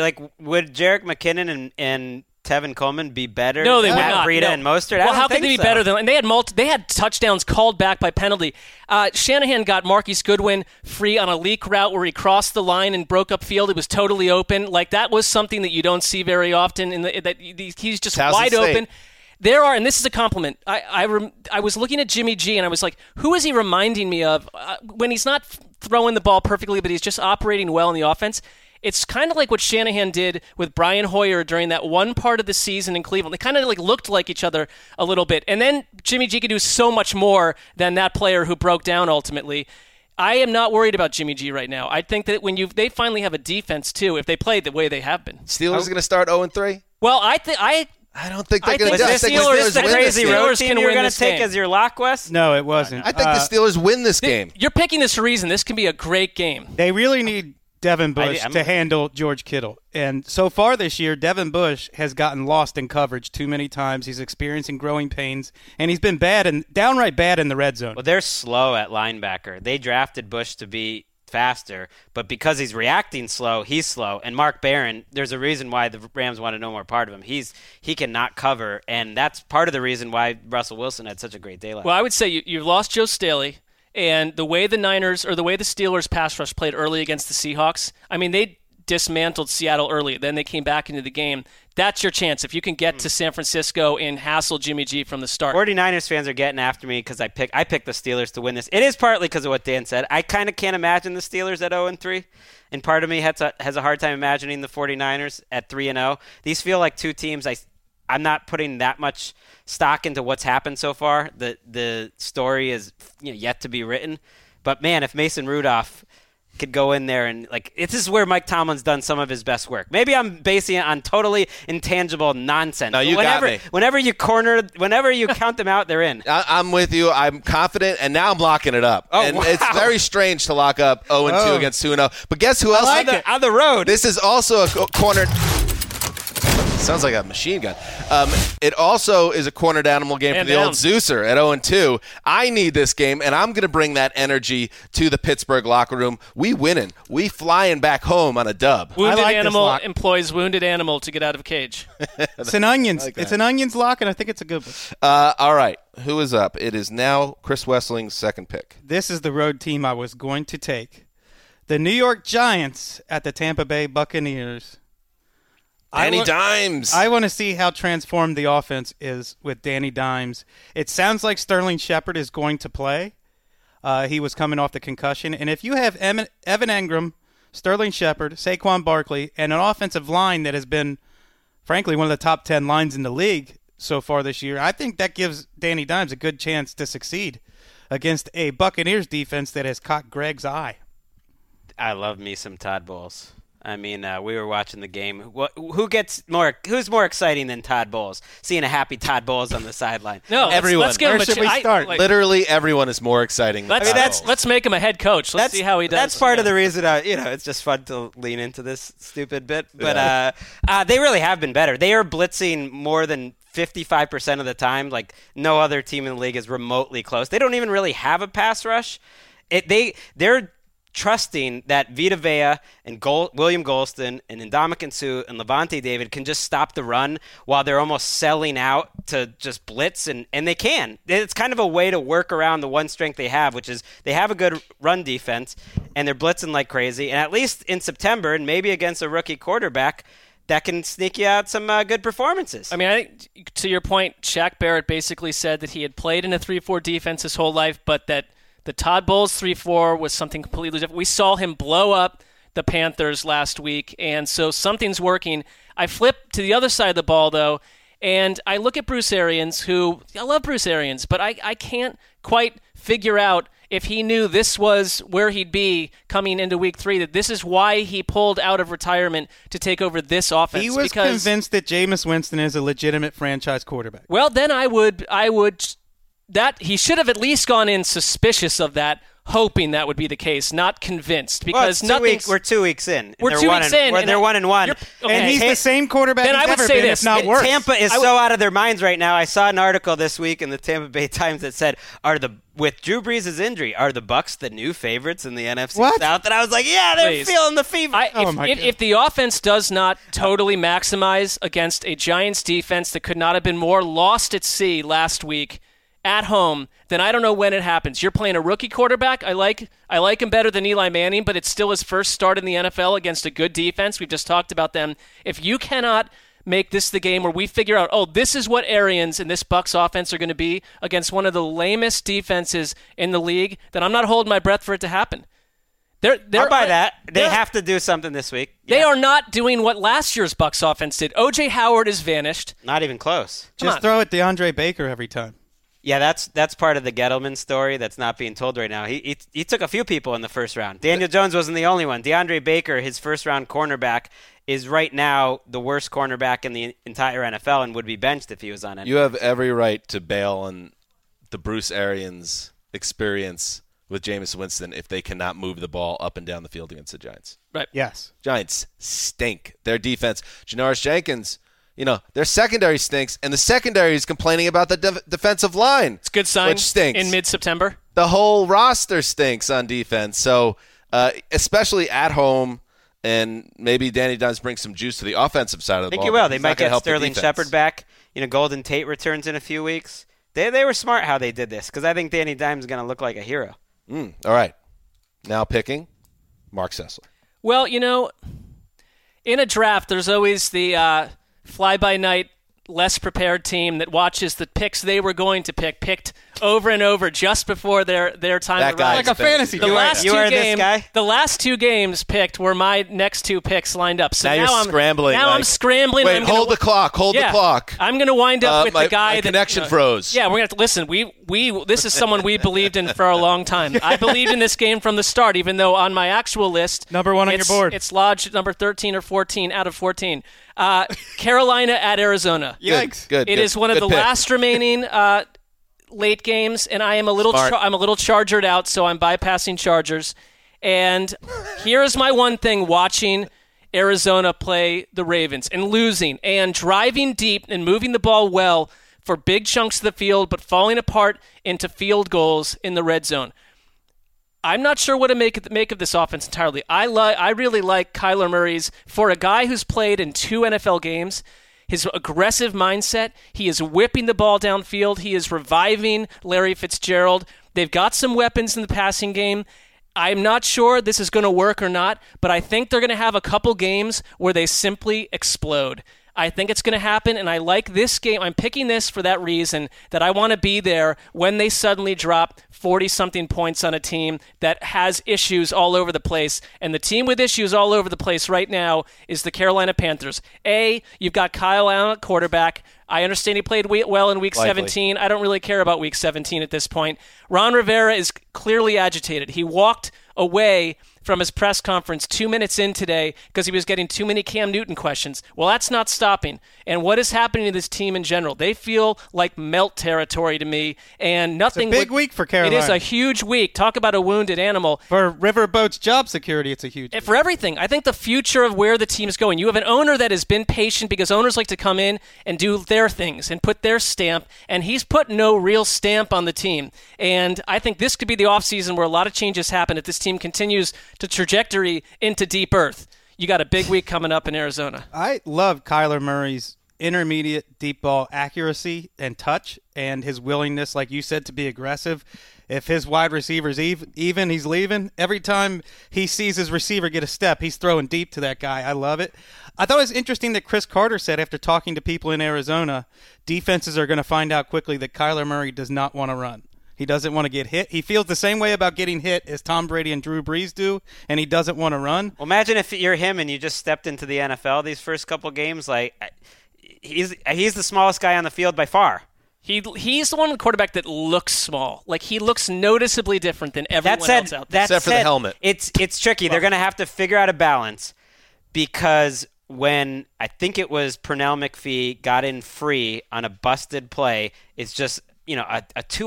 Jerick McKinnon and Tevin Coleman be better? No, they would Matt not. Breida and Mostert. Well, how could they be better than? And they had touchdowns called back by penalty. Shanahan got Marquise Goodwin free on a leak route where he crossed the line and broke up field. It was totally open. That was something that you don't see very often. He's just wide open. There are, and this is a compliment. I was looking at Jimmy G and I was like, who is he reminding me of when he's not throwing the ball perfectly, but he's just operating well in the offense? It's kind of like what Shanahan did with Brian Hoyer during that one part of the season in Cleveland. They kind of looked like each other a little bit. And then Jimmy G could do so much more than that player who broke down ultimately. I am not worried about Jimmy G right now. I think that they finally have a defense too, if they play the way they have been. Steelers are going to start 0-3? Well, I don't think they're going to do it. Is this the crazy road team you're going to take as your lock, Wes? No, it wasn't. I think the Steelers win this game. You're picking this for a reason. This can be a great game. They really need Devin Bush to handle George Kittle. And so far this year, Devin Bush has gotten lost in coverage too many times. He's experiencing growing pains, and he's been downright bad in the red zone. Well, they're slow at linebacker. They drafted Bush to be faster. But because he's reacting slow, he's slow. And Mark Barron, there's a reason why the Rams want to no more part of him. He cannot cover, and that's part of the reason why Russell Wilson had such a great day last. Well, I would say you've lost Joe Staley, and the way the Steelers pass rush played early against the Seahawks, I mean, they dismantled Seattle early. Then they came back into the game. That's your chance. If you can get to San Francisco and hassle Jimmy G from the start. 49ers fans are getting after me because I picked the Steelers to win this. It is partly because of what Dan said. I kind of can't imagine the Steelers at 0-3. And part of me has a hard time imagining the 49ers at 3-0. These feel like two teams I'm not putting that much stock into what's happened so far. The story is yet to be written. But, man, if Mason Rudolph could go in there and this is where Mike Tomlin's done some of his best work. Maybe I'm basing it on totally intangible nonsense. No, you got me. Whenever you count them out, they're in. I'm with you. I'm confident, and now I'm locking it up. Oh, and wow. It's very strange to lock up 0-2 against 2-0. But guess who else? On the road. This is also a corner. Sounds like a machine gun. It also is a cornered animal game for the old Zeuser at 0-2. I need this game, and I'm going to bring that energy to the Pittsburgh locker room. We winning. We flying back home on a dub. Wounded animal employs wounded animal to get out of cage. It's an Onions. It's an Onions lock, and I think it's a good one. All right. Who is up? It is now Chris Wessling's second pick. This is the road team I was going to take. The New York Giants at the Tampa Bay Buccaneers. Danny Dimes. I want to see how transformed the offense is with Danny Dimes. It sounds like Sterling Shepard is going to play. He was coming off the concussion. And if you have Evan Engram, Sterling Shepard, Saquon Barkley, and an offensive line that has been, frankly, one of the top 10 lines in the league so far this year, I think that gives Danny Dimes a good chance to succeed against a Buccaneers defense that has caught Greg's eye. I love me some Todd Bowles. I mean, we were watching the game. Who's more exciting than Todd Bowles? Seeing a happy Todd Bowles on the sideline. No, everyone. Let's give him Where should we start? Literally everyone is more exciting than Todd Bowles. Let's make him a head coach. Let's see how he does. That's part of the reason. It's just fun to lean into this stupid bit. But they really have been better. They are blitzing more than 55% of the time. Like no other team in the league is remotely close. They don't even really have a pass rush. They're trusting that Vita Vea and William Golston and Ndamukong Suh and Levante David can just stop the run while they're almost selling out to just blitz, and they can. It's kind of a way to work around the one strength they have, which is they have a good run defense, and they're blitzing like crazy. And at least in September, and maybe against a rookie quarterback, that can sneak you out some good performances. I mean, I think to your point, Shaq Barrett basically said that he had played in a 3-4 defense his whole life, but that the Todd Bowles 3-4 was something completely different. We saw him blow up the Panthers last week, and so something's working. I flip to the other side of the ball, though, and I look at Bruce Arians, who I love Bruce Arians, but I can't quite figure out if he knew this was where he'd be coming into week 3, that this is why he pulled out of retirement to take over this offense. He was convinced that Jameis Winston is a legitimate franchise quarterback. Well, then I would that he should have at least gone in suspicious of that, hoping that would be the case, not convinced. Because we're 2 weeks in. We're 2 weeks in. They're 1-1. Okay. And he's the same quarterback then he's I would ever say been, this. if not worse. Tampa is so out of their minds right now. I saw an article this week in the Tampa Bay Times that said, with Drew Brees' injury, are the Bucs the new favorites in the NFC South? And I was like, yeah, they're feeling the fever. If the offense does not totally maximize against a Giants defense that could not have been more lost at sea last week at home, then I don't know when it happens. You're playing a rookie quarterback. I like him better than Eli Manning, but it's still his first start in the NFL against a good defense. We've just talked about them. If you cannot make this the game where we figure out, this is what Arians and this Bucs offense are going to be against one of the lamest defenses in the league, then I'm not holding my breath for it to happen. I'll buy that. They have to do something this week. They are not doing what last year's Bucs offense did. O.J. Howard is vanished. Not even close. Just throw it DeAndre Baker every time. Yeah, that's part of the Gettleman story that's not being told right now. He took a few people in the first round. Daniel Jones wasn't the only one. DeAndre Baker, his first-round cornerback, is right now the worst cornerback in the entire NFL and would be benched if he was on it. You have every right to bail on the Bruce Arians experience with Jameis Winston if they cannot move the ball up and down the field against the Giants. Right. Yes. Giants stink. Their defense, Janoris Jenkins, their secondary stinks, and the secondary is complaining about the defensive line. It's a good sign which stinks. In mid-September. The whole roster stinks on defense. So especially at home. And maybe Danny Dimes brings some juice to the offensive side of the ball. I think he will. They He's might not gonna get help the Sterling defense. Shepard back. Golden Tate returns in a few weeks. They were smart how they did this because I think Danny Dimes is going to look like a hero. All right. Now picking Mark Sessler. Well, in a draft, there's always the fly-by-night, less prepared team that watches the picks they were going to picked over and over just before their time. That guy Like a fantasy. The last You two are this games, guy? the last two games picked were my next two picks lined up. So Now you're I'm scrambling, Now like- I'm scrambling. Wait, I'm gonna hold the clock. Hold the clock. I'm going to wind up with my the guy that connection froze. Yeah, we're going to have to listen. We this is someone we believed in for a long time. I believed in this game from the start, even though on my actual list, Number one on your board. It's lodged number 13 or 14 out of 14. Carolina at Arizona. Yikes. Good. It is one of the pick. last remaining late games, and I am a little Smart. I'm a little Chargered out, so I'm bypassing Chargers. And here is my one thing: watching Arizona play the Ravens and losing and driving deep and moving the ball well for big chunks of the field, but falling apart into field goals in the red zone. I'm not sure what to make of this offense entirely. I really like Kyler Murray's, for a guy who's played in 2 NFL games, his aggressive mindset. He is whipping the ball downfield. He is reviving Larry Fitzgerald. They've got some weapons in the passing game. I'm not sure this is going to work or not, but I think they're going to have a couple games where they simply explode. I think it's going to happen, and I like this game. I'm picking this for that reason, that I want to be there when they suddenly drop 40-something points on a team that has issues all over the place. And the team with issues all over the place right now is the Carolina Panthers. You've got Kyle Allen at quarterback. I understand he played well in Week 17. I don't really care about Week 17 at this point. Ron Rivera is clearly agitated. He walked away from his press conference 2 minutes in today because he was getting too many Cam Newton questions. Well, that's not stopping. And what is happening to this team in general? They feel like melt territory to me, and nothing. It's a big week for Carolina. It is a huge week. Talk about a wounded animal. For Riverboat's job security, it's a huge week. For everything. I think the future of where the team is going. You have an owner that has been patient because owners like to come in and do their things and put their stamp, and he's put no real stamp on the team. And I think this could be the offseason where a lot of changes happen if this team continues to trajectory into deep earth. You got a big week coming up in Arizona. I love Kyler Murray's intermediate deep ball accuracy and touch, and his willingness, like you said, to be aggressive. If his wide receiver's even, he's leaving. Every time he sees his receiver get a step, he's throwing deep to that guy. I love it. I thought it was interesting that Chris Carter said after talking to people in Arizona, defenses are going to find out quickly that Kyler Murray does not want to run. He doesn't want to get hit. He feels the same way about getting hit as Tom Brady and Drew Brees do, and he doesn't want to run. Well, imagine if you're him and you just stepped into the NFL these first couple games. Like, he's the smallest guy on the field by far. He's the one quarterback that looks small. Like, he looks noticeably different than everyone else out there. Except for the helmet. It's tricky. They're going to have to figure out a balance because when I think it was Pernell McPhee got in free on a busted play, it's just a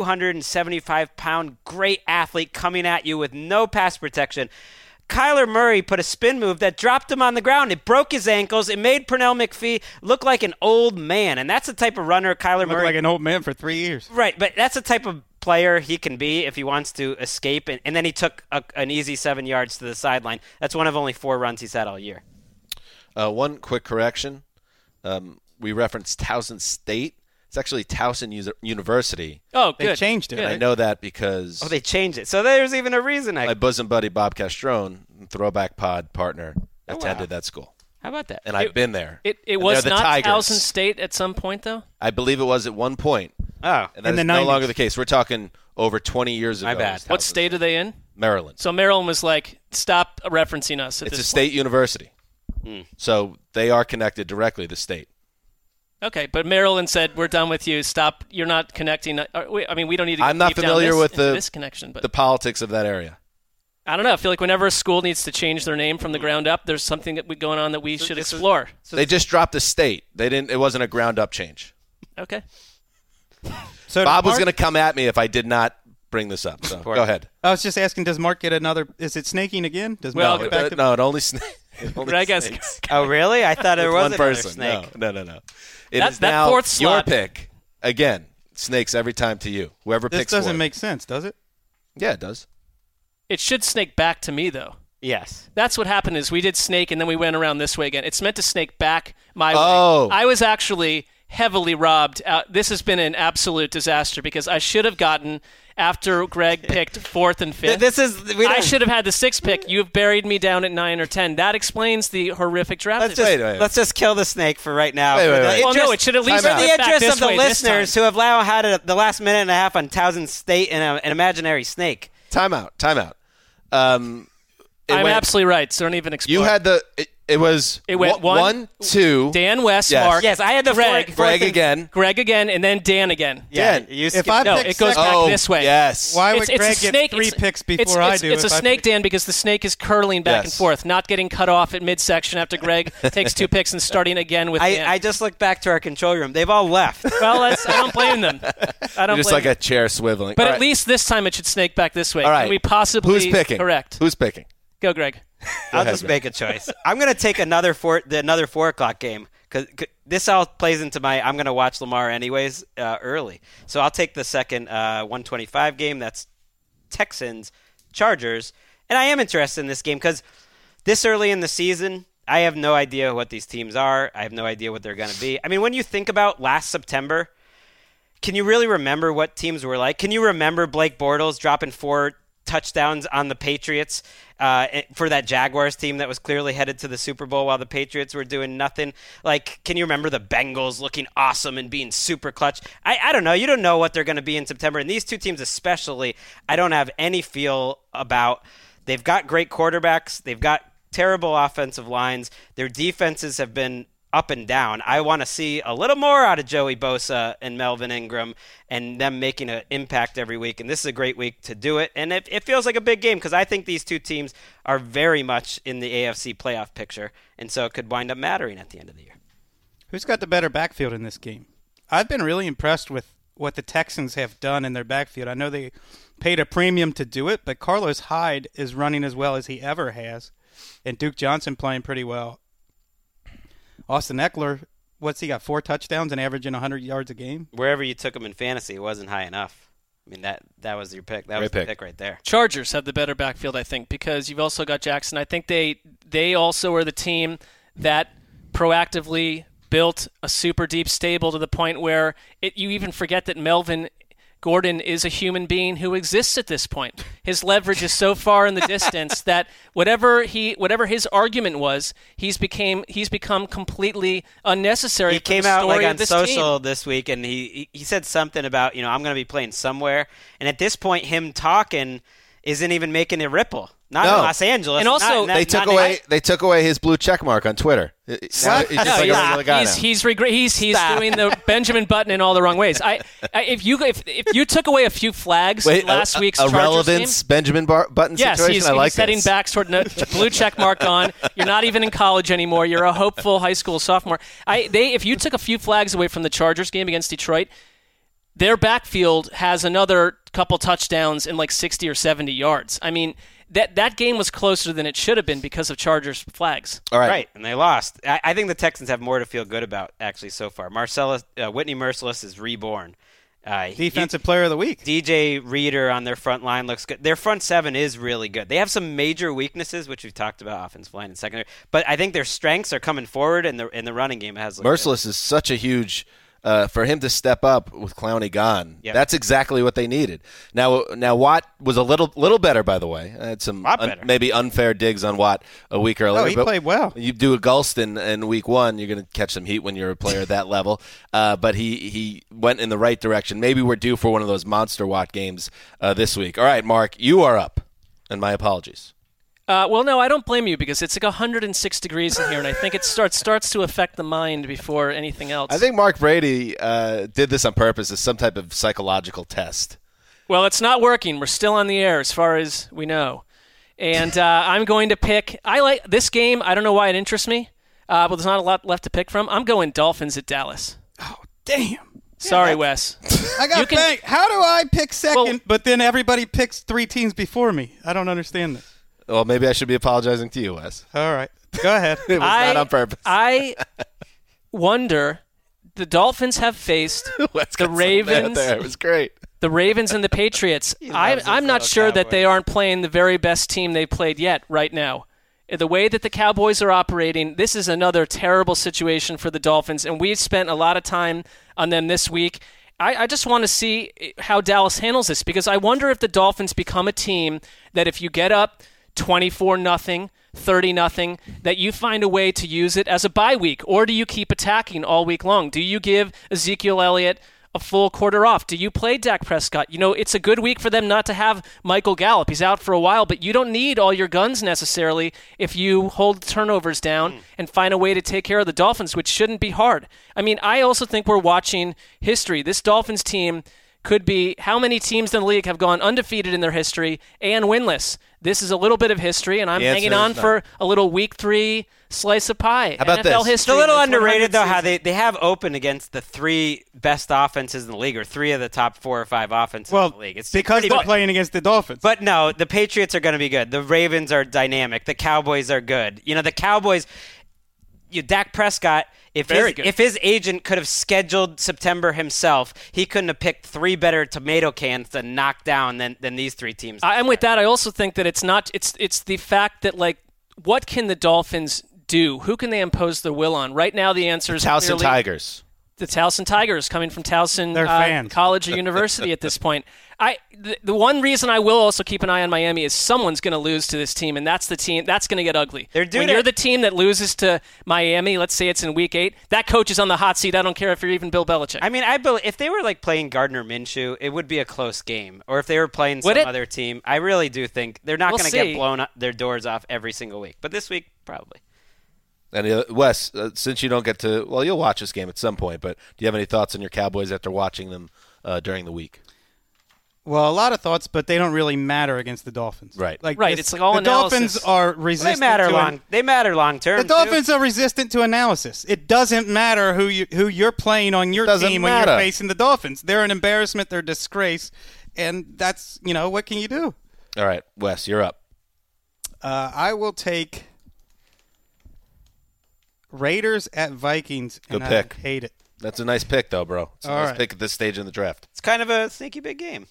275-pound great athlete coming at you with no pass protection. Kyler Murray put a spin move that dropped him on the ground. It broke his ankles. It made Pernell McPhee look like an old man, and that's the type of runner Kyler Murray. Looked like an old man for 3 years. Right, but that's the type of player he can be if he wants to escape. And then he took an easy 7 yards to the sideline. That's one of only 4 runs he's had all year. One quick correction. We referenced Towson State. It's actually Towson University. Oh, good. They changed it. And I know that because they changed it. So there's even a reason. my bosom buddy Bob Castrone, Throwback Pod partner, attended that school. How about that? And I've been there. It And was they're the not Tigers. Towson State at some point, though? I believe it was at one point. Oh. And that In is the no 90s. longer the case. We're talking over 20 years ago. My bad. It was What Towson state are they in? Maryland. So Maryland was like, stop referencing us at It's a this state university. So they are connected directly to state. Okay, but Maryland said, we're done with you. Stop. You're not connecting. I mean, we don't need to I'm not deep down familiar with this connection. But the politics of that area. I don't know. I feel like whenever a school needs to change their name from the ground up, there's something going on that we should explore. They just dropped a state. They didn't. It wasn't a ground up change. Okay. So Bob was Mark- going to come at me if I did not bring this up. So go ahead. I was just asking, does Mark get another? Is it snaking again? Does Well, Mark get back to No, it only snakes. Greg has Oh, really? I thought it was one another person. snake. No. It is That now fourth your slot- pick again. Snakes every time to you. Whoever This picks doesn't for it. make sense, does it? Yeah, it does. It should snake back to me, though. Yes. That's what happened is we did snake, and then we went around this way again. It's meant to snake back my way. I was actually heavily robbed. This has been an absolute disaster because I should have gotten, after Greg picked 4th and 5th, I should have had the 6th pick. You've buried me down at 9 or 10. That explains the horrific draft. Let's just kill the snake for right now. No, it should at least for the interest of the listeners who have now had the last minute and a half on Towson State and an imaginary snake. Time out. I'm absolutely right, so don't even explore. You had it went 1, 2. Dan West, yes. Mark. Yes, I had the Greg again. Greg again, and then Dan again. Yeah, Dan. It goes back this way. Yes. Why would Greg get 3 picks before I do? It's a snake, Dan, because the snake is curling back and forth, not getting cut off at midsection after Greg takes 2 picks and starting again with Dan. I just looked back to our control room. They've all left. Well, I don't blame them. Just like a chair swiveling. But at least this time it should snake back this way. All right. Can we possibly Who's picking? Correct. Who's picking? Go, Greg. I'll just make a choice. I'm going to take another 4 o'clock game because this all plays into my. I'm going to watch Lamar anyways early, so I'll take the second 125 game. That's Texans Chargers, and I am interested in this game because this early in the season, I have no idea what these teams are. I have no idea what they're going to be. I mean, when you think about last September, can you really remember what teams were like? Can you remember Blake Bortles dropping 4 touchdowns on the Patriots for that Jaguars team that was clearly headed to the Super Bowl while the Patriots were doing nothing? Like, can you remember the Bengals looking awesome and being super clutch? I don't know. You don't know what they're going to be in September. And these two teams especially, I don't have any feel about. They've got great quarterbacks. They've got terrible offensive lines. Their defenses have been up and down. I want to see a little more out of Joey Bosa and Melvin Ingram and them making an impact every week. And this is a great week to do it. And it feels like a big game because I think these two teams are very much in the AFC playoff picture. And so it could wind up mattering at the end of the year. Who's got the better backfield in this game? I've been really impressed with what the Texans have done in their backfield. I know they paid a premium to do it, but Carlos Hyde is running as well as he ever has. And Duke Johnson playing pretty well. Austin Eckler, what's he got, 4 touchdowns and averaging 100 yards a game? Wherever you took him in fantasy, it wasn't high enough. I mean, that was your pick. That was the pick right there. Chargers have the better backfield, I think, because you've also got Jackson. I think they also are the team that proactively built a super deep stable to the point where you even forget that Melvin Gordon is a human being who exists at this point. His leverage is so far in the distance that whatever his argument was, he's become completely unnecessary. He came out like on social this week, and he said something about I'm going to be playing somewhere, and at this point, him talking isn't even making a ripple. Not in Los Angeles. And also, they took away his blue check mark on Twitter. He's doing the Benjamin Button in all the wrong ways. If you took away a few flags last week's Chargers relevance game, Benjamin Button situation. Yes, he's setting back toward blue check mark on. You're not even in college anymore. You're a hopeful high school sophomore. If you took a few flags away from the Chargers game against Detroit, their backfield has another couple touchdowns and like 60 or 70 yards. I mean, that game was closer than it should have been because of Chargers flags. All right, and they lost. I think the Texans have more to feel good about actually so far. Whitney Mercilus is reborn. Defensive player of the week. DJ Reader on their front line looks good. Their front seven is really good. They have some major weaknesses, which we've talked about, offensive line and secondary. But I think their strengths are coming forward, and the running game has looked Mercilus good. is such a huge. For him to step up with Clowney gone, that's exactly what they needed. Now Watt was a little better, by the way. I had some maybe unfair digs on Watt a week earlier. No, he played well. You do a Gulston in week 1, you're going to catch some heat when you're a player at that level. But he went in the right direction. Maybe we're due for one of those monster Watt games this week. All right, Mark, you are up, and my apologies. Well, no, I don't blame you because it's like 106 degrees in here, and I think it starts to affect the mind before anything else. I think Mark Brady did this on purpose as some type of psychological test. Well, it's not working. We're still on the air as far as we know. And I'm going to pick – I like this game. I don't know why it interests me, but there's not a lot left to pick from. I'm going Dolphins at Dallas. Oh, damn. Sorry, Wes. I got banked. How do I pick second, but then everybody picks 3 teams before me? I don't understand this. Well, maybe I should be apologizing to you, Wes. All right. Go ahead. It was not on purpose. I wonder, the Dolphins have faced the Ravens. There. It was great. The Ravens and the Patriots. I'm not sure that they aren't playing the very best team they've played yet right now. The way that the Cowboys are operating, this is another terrible situation for the Dolphins, and we've spent a lot of time on them this week. I just want to see how Dallas handles this, because I wonder if the Dolphins become a team that if you get up 24-0, 30-0, that you find a way to use it as a bye week, or do you keep attacking all week long? Do you give Ezekiel Elliott a full quarter off? Do you play Dak Prescott? It's a good week for them not to have Michael Gallup. He's out for a while, but you don't need all your guns necessarily if you hold turnovers down and find a way to take care of the Dolphins, which shouldn't be hard. I mean, I also think we're watching history. This Dolphins team could be, how many teams in the league have gone undefeated in their history and winless? This is a little bit of history, and I'm hanging on for a little week 3 slice of pie. How about NFL this? history. It's a little underrated, though, how they have opened against the 3 best offenses in the league, or 3 of the top 4 or 5 offenses in the league. It's because they're playing against the Dolphins. But no, the Patriots are going to be good. The Ravens are dynamic. The Cowboys are good. The Cowboys, Dak Prescott, if his agent could have scheduled September himself, he couldn't have picked 3 better tomato cans to knock down than these 3 teams. And with that, I also think that it's the fact that, like, what can the Dolphins do? Who can they impose their will on? Right now, the answer is Towson Tigers. The Towson Tigers, coming from Towson College or University at this point. The one reason I will also keep an eye on Miami is someone's going to lose to this team, and that's the team that's going to get ugly. When you're the team that loses to Miami, let's say it's in Week 8, that coach is on the hot seat. I don't care if you're even Bill Belichick. I mean, if they were like playing Gardner Minshew, it would be a close game. Or if they were playing some other team, I really do think they're not going to get blown up, their doors off every single week. But this week, probably. And Wes, since you don't get to, you'll watch this game at some point, but do you have any thoughts on your Cowboys after watching them during the week? Well, a lot of thoughts, but they don't really matter against the Dolphins. Right. It's like all the analysis. Dolphins are resistant. They matter long term. The Dolphins are resistant to analysis. It doesn't matter who you're playing on your team when you're facing the Dolphins. They're an embarrassment. They're a disgrace, and that's what can you do? All right, Wes, you're up. I will take Raiders at Vikings. Good pick. I hate it. That's a nice pick, though, bro. It's a nice pick at this stage in the draft. It's kind of a sneaky big game.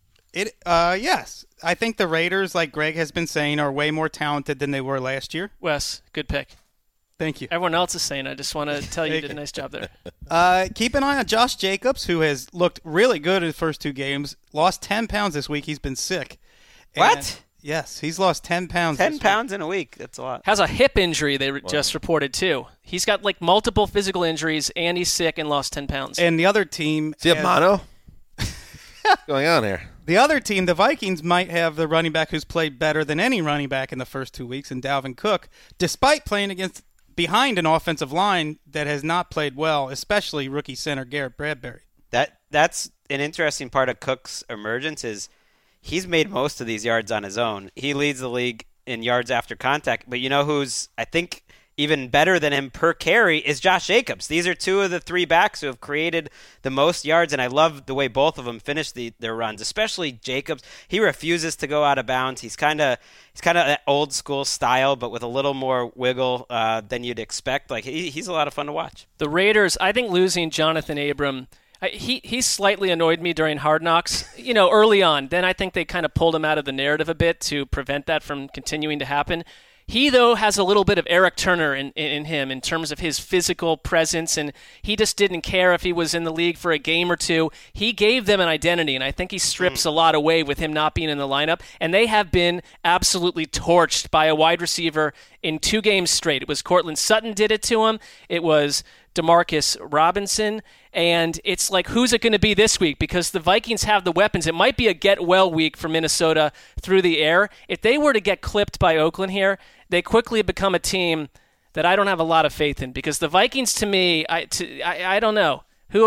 Yes. I think the Raiders, like Greg has been saying, are way more talented than they were last year. Wes, good pick. Thank you. Everyone else is saying. I just want to tell you did a nice job there. Keep an eye on Josh Jacobs, who has looked really good in the first 2 games. Lost 10 pounds this week. He's been sick. What? Yes, he's lost 10 pounds. 10 pounds in a week. That's a lot. Has a hip injury they just reported, too. He's got, multiple physical injuries, and he's sick and lost 10 pounds. And the other team... Does he have mono? What's going on here? The other team, the Vikings, might have the running back who's played better than any running back in the first 2 weeks, in Dalvin Cook, despite playing behind an offensive line that has not played well, especially rookie center Garrett Bradbury. That's an interesting part of Cook's emergence is he's made most of these yards on his own. He leads the league in yards after contact, but who's, I think, even better than him per carry is Josh Jacobs. These are 2 of the 3 backs who have created the most yards, and I love the way both of them finish their runs, especially Jacobs. He refuses to go out of bounds. He's kind of that old school style, but with a little more wiggle than you'd expect. He's a lot of fun to watch. The Raiders, I think losing Jonathan Abram, he slightly annoyed me during Hard Knocks, early on. Then I think they kind of pulled him out of the narrative a bit to prevent that from continuing to happen. He, though, has a little bit of Eric Turner in him in terms of his physical presence, and he just didn't care if he was in the league for a game or 2. He gave them an identity, and I think he strips a lot away with him not being in the lineup, and they have been absolutely torched by a wide receiver in 2 games straight. It was Cortland Sutton did it to him. It was Demarcus Robinson, and it's like, who's it going to be this week? Because the Vikings have the weapons. It might be a get-well week for Minnesota through the air. If they were to get clipped by Oakland here, they quickly become a team that I don't have a lot of faith in, because the Vikings, to me, I don't know.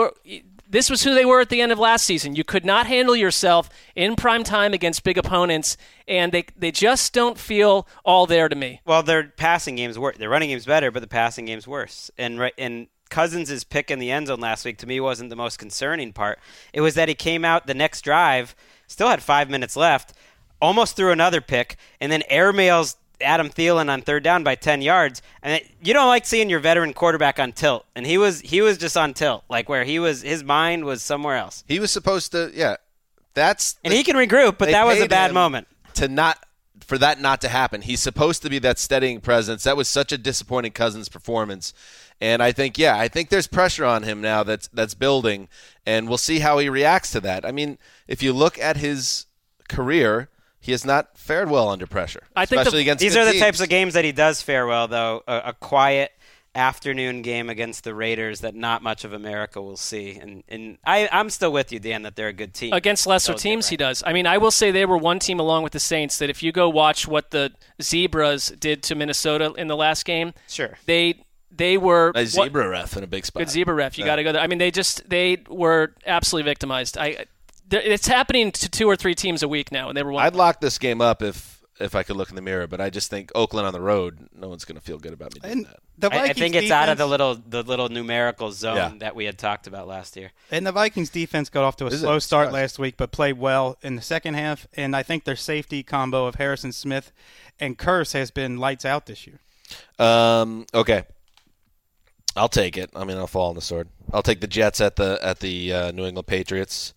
This was who they were at the end of last season. You could not handle yourself in prime time against big opponents, and they just don't feel all there to me. Well, their passing game's worse. Their running game's better, but the passing game's worse. And Cousins' pick in the end zone last week, to me, wasn't the most concerning part. It was that he came out the next drive, still had 5 minutes left, almost threw another pick, and then airmails Adam Thielen on 3rd down by 10 yards. And you don't like seeing your veteran quarterback on tilt. And he was just on tilt, where his mind was somewhere else. He was supposed to, And he can regroup, but that was a bad moment. For that not to happen. He's supposed to be that steadying presence. That was such a disappointing Cousins performance. And I think there's pressure on him now that's building, and we'll see how he reacts to that. I mean, if you look at his career, he has not fared well under pressure, especially against these good are the teams. types of games that he does fare well, though. A quiet afternoon game against the Raiders that not much of America will see. And I'm still with you, Dan, that they're a good team. Against lesser teams, he does. I mean, I will say they were one team along with the Saints that if you go watch what the Zebras did to Minnesota in the last game, sure, they were a zebra ref in a big spot. Good zebra ref. You got to go there. I mean, they were absolutely victimized. It's happening to 2 or 3 teams a week now, and they were. I'd lock this game up if I could look in the mirror, but I just think Oakland on the road, no one's going to feel good about me doing that. I think it's out of the little numerical zone that we had talked about last year. And the Vikings defense got off to a slow start last week, but played well in the second half. And I think their safety combo of Harrison Smith and Kearse has been lights out this year. Okay. I'll take it. I mean, I'll fall on the sword. I'll take the Jets at the New England Patriots.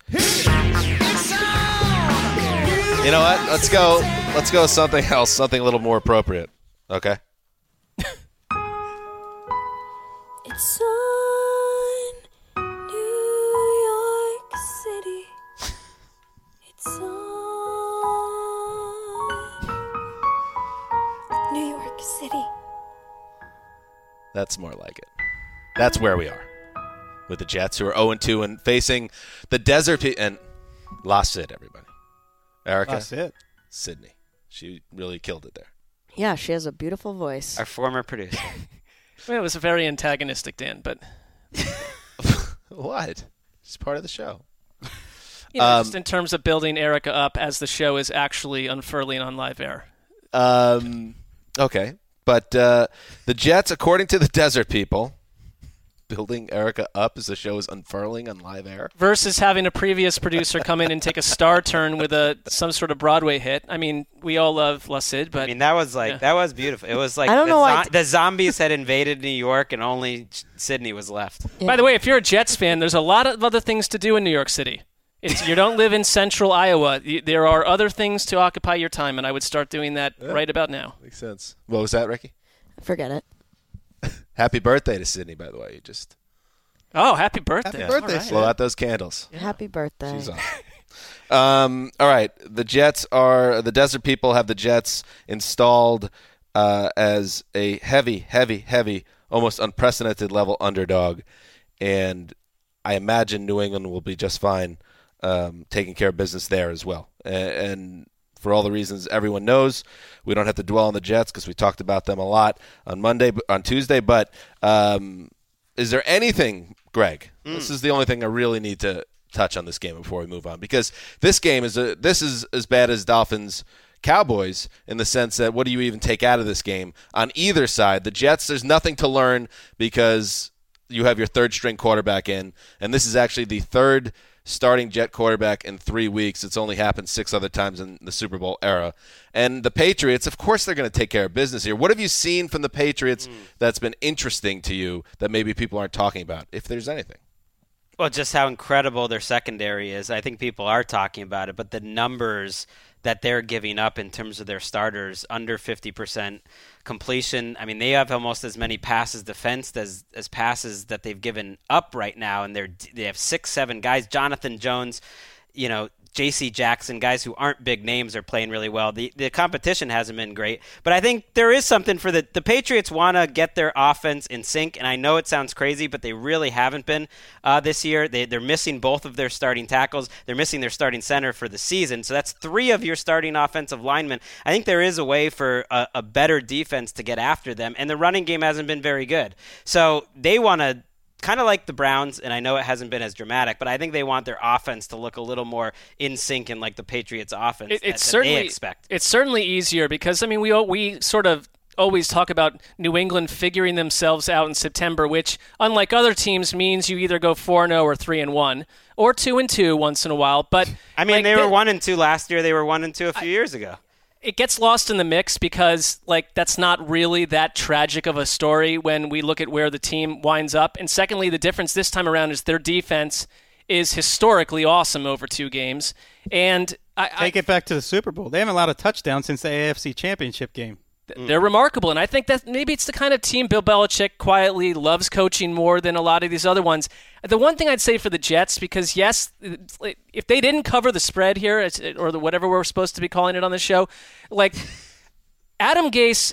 You know what? Let's go with something else, something a little more appropriate. Okay? It's on New York City. It's on New York City. That's more like it. That's where we are with the Jets, who are 0-2 and facing the Desert and La Cid, everybody. Erica? La Cid. Sydney. She really killed it there. Yeah, she has a beautiful voice. Our former producer. Well, it was a very antagonistic, Dan, but What? She's part of the show. Just in terms of building Erica up as the show is actually unfurling on live air. Okay. But the Jets, according to the Desert People, building Erica up as the show is unfurling on live air. Versus having a previous producer come in and take a star turn with some sort of Broadway hit. I mean, we all love La Cid, but... I mean, that was beautiful. It was like I don't know the zombies had invaded New York and only Sydney was left. Yeah. By the way, if you're a Jets fan, there's a lot of other things to do in New York City. You don't live in central Iowa. There are other things to occupy your time, and I would start doing that right about now. Makes sense. What was that, Ricky? Forget it. Happy birthday to Sydney, by the way. You just Oh, happy birthday. Happy birthday, All right. blow out those candles. Yeah. Happy birthday. She's on. All right. The Desert People have the Jets installed as a heavy, almost unprecedented level underdog. And I imagine New England will be just fine taking care of business there as well. And for all the reasons everyone knows, we don't have to dwell on the Jets because we talked about them a lot on Tuesday. But is there anything, Greg? This is the only thing I really need to touch on this game before we move on, because this game is as bad as Dolphins Cowboys in the sense that what do you even take out of this game on either side? The Jets, there's nothing to learn because you have your third string quarterback in, and this is actually the third starting Jet quarterback in 3 weeks. It's only happened 6 other times in the Super Bowl era. And the Patriots, of course they're going to take care of business here. What have you seen from the Patriots that's been interesting to you that maybe people aren't talking about, if there's anything? Well, just how incredible their secondary is. I think people are talking about it, but the numbers that they're giving up in terms of their starters, under 50% completion. I mean, they have almost as many passes defensed as passes that they've given up right now, and they have 6-7 guys. Jonathan Jones, J.C. Jackson, guys who aren't big names are playing really well. The competition hasn't been great, but I think there is something for the Patriots want to get their offense in sync, and I know it sounds crazy, but they really haven't been this year. They're missing both of their starting tackles. They're missing their starting center for the season, so that's 3 of your starting offensive linemen. I think there is a way for a better defense to get after them, and the running game hasn't been very good. So they want to, kind of like the Browns, and I know it hasn't been as dramatic, but I think they want their offense to look a little more in sync and like the Patriots' offense that they expect. It's certainly easier because, I mean, we sort of always talk about New England figuring themselves out in September, which, unlike other teams, means you either go 4-0 or 3-1 or 2-2 once in a while. But I mean, they were 1-2 last year. They were 1-2 a few years ago. It gets lost in the mix because, that's not really that tragic of a story when we look at where the team winds up. And secondly, the difference this time around is their defense is historically awesome over 2 games. And Take it back to the Super Bowl. They haven't allowed a touchdown since the AFC Championship game. They're remarkable, and I think that maybe it's the kind of team Bill Belichick quietly loves coaching more than a lot of these other ones. The one thing I'd say for the Jets, because yes, if they didn't cover the spread here, or whatever we're supposed to be calling it on the show, like Adam Gase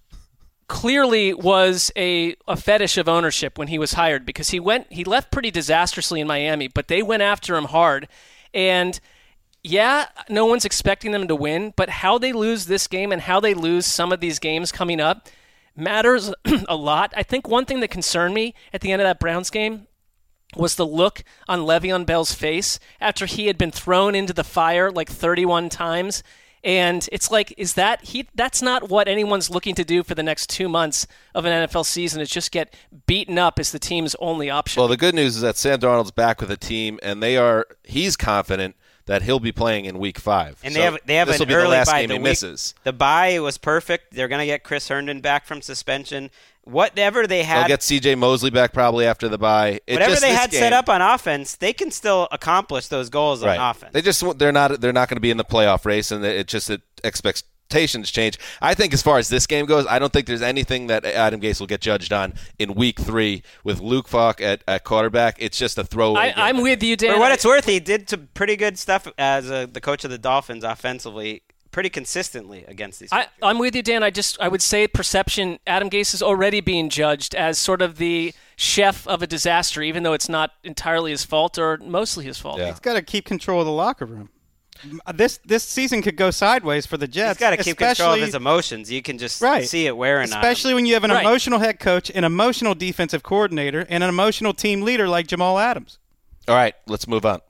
clearly was a fetish of ownership when he was hired, because he left pretty disastrously in Miami, but they went after him hard, and yeah, no one's expecting them to win, but how they lose this game and how they lose some of these games coming up matters a lot. I think one thing that concerned me at the end of that Browns game was the look on Le'Veon Bell's face after he had been thrown into the fire like 31 times. And it's like, that's not what anyone's looking to do for the next 2 months of an NFL season, is just get beaten up as the team's only option. Well, the good news is that Sam Darnold's back with the team, and he's confident that he'll be playing in Week 5. And so they have this will an be early the last bye. game he misses. The bye was perfect. They're going to get Chris Herndon back from suspension. Whatever they had, they'll get C.J. Mosley back probably after the bye. Whatever they had set up on offense, they can still accomplish those goals on offense. They're not going to be in the playoff race, and expectations change. I think as far as this game goes, I don't think there's anything that Adam Gase will get judged on in Week 3 with Luke Falk at quarterback. It's just a throwaway. I'm with you, Dan. For what it's worth, he did some pretty good stuff as the coach of the Dolphins offensively, pretty consistently against these. I'm with you, Dan. I would say perception. Adam Gase is already being judged as sort of the chef of a disaster, even though it's not entirely his fault or mostly his fault. Yeah. He's got to keep control of the locker room. This season could go sideways for the Jets. He's got to keep control of his emotions. You can just see it wearing on him. Especially when you have an emotional head coach, an emotional defensive coordinator, and an emotional team leader like Jamal Adams. All right, let's move on.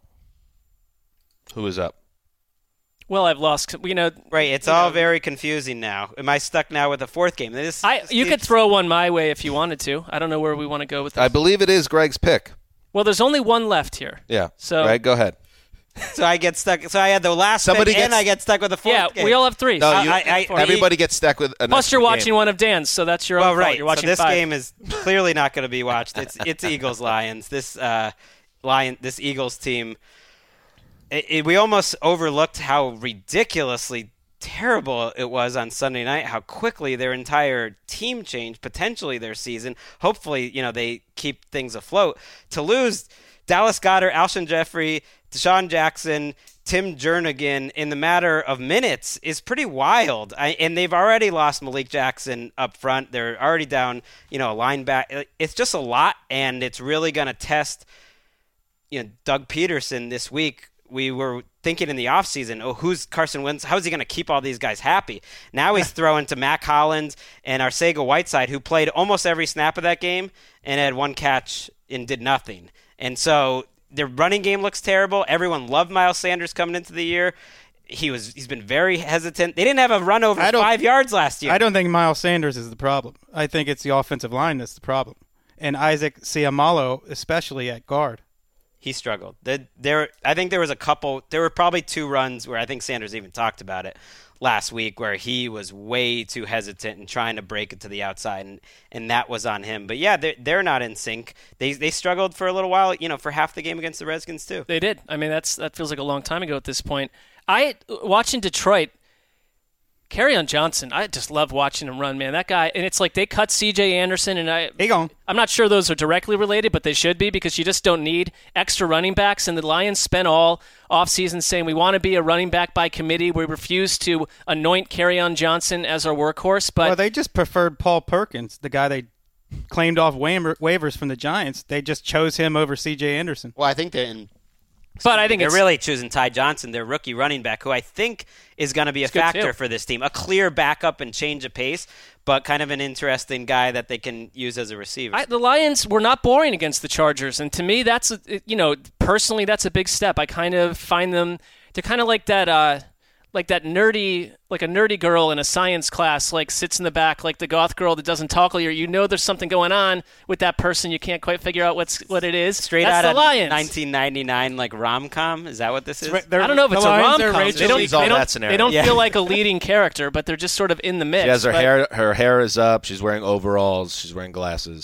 Who is up? Well, I've lost. Right, it's all very confusing now. Am I stuck now with a fourth game? You could throw one my way if you wanted to. I don't know where we want to go with this. I believe it is Greg's pick. Well, there's only one left here. Yeah. So Greg, go ahead. So I get stuck. So I had the last pick, and I get stuck with the fourth game. We all have 3. No, everybody gets stuck with an Plus, you're watching game. one of Dan's, so that's your own fault. You're watching so this 5. game is clearly not going to be watched. It's Eagles-Lions. This Eagles team. We almost overlooked how ridiculously terrible it was on Sunday night, how quickly their entire team changed, potentially their season. Hopefully, they keep things afloat. To lose Dallas Goedert, Alshon Jeffrey, Deshaun Jackson, Tim Jernigan in the matter of minutes is pretty wild. And they've already lost Malik Jackson up front. They're already down, a linebacker. It's just a lot, and it's really going to test, Doug Peterson this week. We were thinking in the offseason, who's Carson Wentz? How is he going to keep all these guys happy? Now he's throwing to Mac Hollins and Arcega-Whiteside, who played almost every snap of that game and had one catch and did nothing. And so their running game looks terrible. Everyone loved Miles Sanders coming into the year. He's been very hesitant. They didn't have a run over 5 yards last year. I don't think Miles Sanders is the problem. I think it's the offensive line that's the problem. And Isaac Seumalo, especially at guard. He struggled. I think there was a couple. There were probably 2 runs where I think Sanders even talked about it last week, where he was way too hesitant and trying to break it to the outside, and that was on him. But yeah, they're not in sync. They struggled for a little while, for half the game against the Redskins too. They did. I mean, that feels like a long time ago at this point. Watching Detroit. Kerryon Johnson, I just love watching him run, man. That guy, and it's like they cut C.J. Anderson, and I'm not sure those are directly related, but they should be, because you just don't need extra running backs. And the Lions spent all offseason saying we want to be a running back by committee. We refuse to anoint Kerryon Johnson as our workhorse. But they just preferred Paul Perkins, the guy they claimed off waivers from the Giants. They just chose him over C.J. Anderson. Well, I think they're really choosing Ty Johnson, their rookie running back, who I think is going to be a factor for this team. A clear backup and change of pace, but kind of an interesting guy that they can use as a receiver. The Lions were not boring against the Chargers, and to me, personally, that's a big step. I kind of find them to kind of like that nerdy, like a nerdy girl in a science class, like sits in the back, like the goth girl that doesn't talk all year. There's something going on with that person. You can't quite figure out what it is. Straight That's out of the Lions. 1999, like rom-com. Is that what this is? I don't know if it's a rom-com. They don't feel like a leading character, but they're just sort of in the mix. She has her hair is up. She's wearing overalls. She's wearing glasses.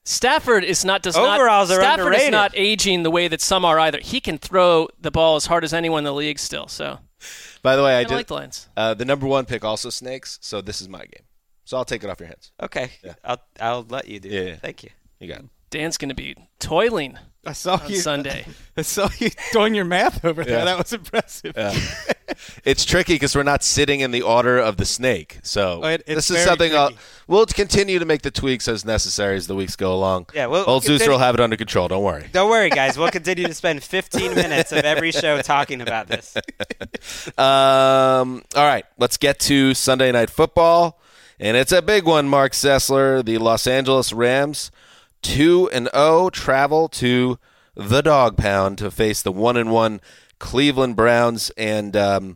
Stafford is Overalls are Stafford underrated. is not aging the way that some are either. He can throw the ball as hard as anyone in the league still. So, by the way, I like the Lions. The number 1 pick also snakes, so this is my game. So I'll take it off your hands. Okay. Yeah. I'll let you do it. Yeah. Thank you. You got it. Dan's going to be toiling I saw on you Sunday. I saw you doing your math over there. Yeah. That was impressive. Yeah. It's tricky because we're not sitting in the order of the snake. So It's this is very something tricky. we'll continue to make the tweaks as necessary as the weeks go along. Yeah, we'll Old Zeuser continue- will have it under control. Don't worry. Don't worry, guys. We'll continue to spend 15 minutes of every show talking about this. All right, let's get to Sunday Night Football, and it's a big one. Mark Sessler, the Los Angeles Rams, 2-0, travel to the Dog Pound to face the 1-1 Cleveland Browns. And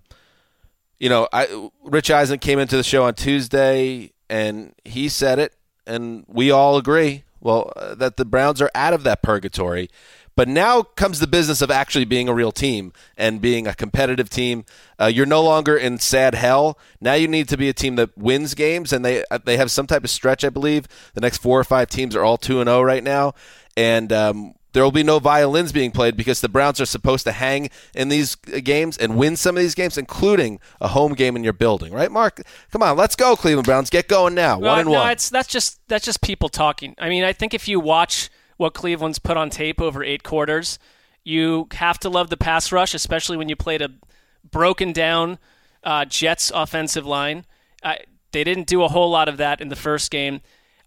Rich Eisen came into the show on Tuesday, and he said it, and we all agree. Well, that the Browns are out of that purgatory. But now comes the business of actually being a real team and being a competitive team. You're no longer in sad hell. Now you need to be a team that wins games, and they have some type of stretch, I believe. The next 4 or 5 teams are all 2-0 right now. And there will be no violins being played because the Browns are supposed to hang in these games and win some of these games, including a home game in your building. Right, Mark? Come on, let's go, Cleveland Browns. Get going now. 1-1. No, that's just people talking. I mean, I think if you watch what Cleveland's put on tape over 8 quarters, you have to love the pass rush, especially when you played a broken down Jets offensive line. They didn't do a whole lot of that in the first game.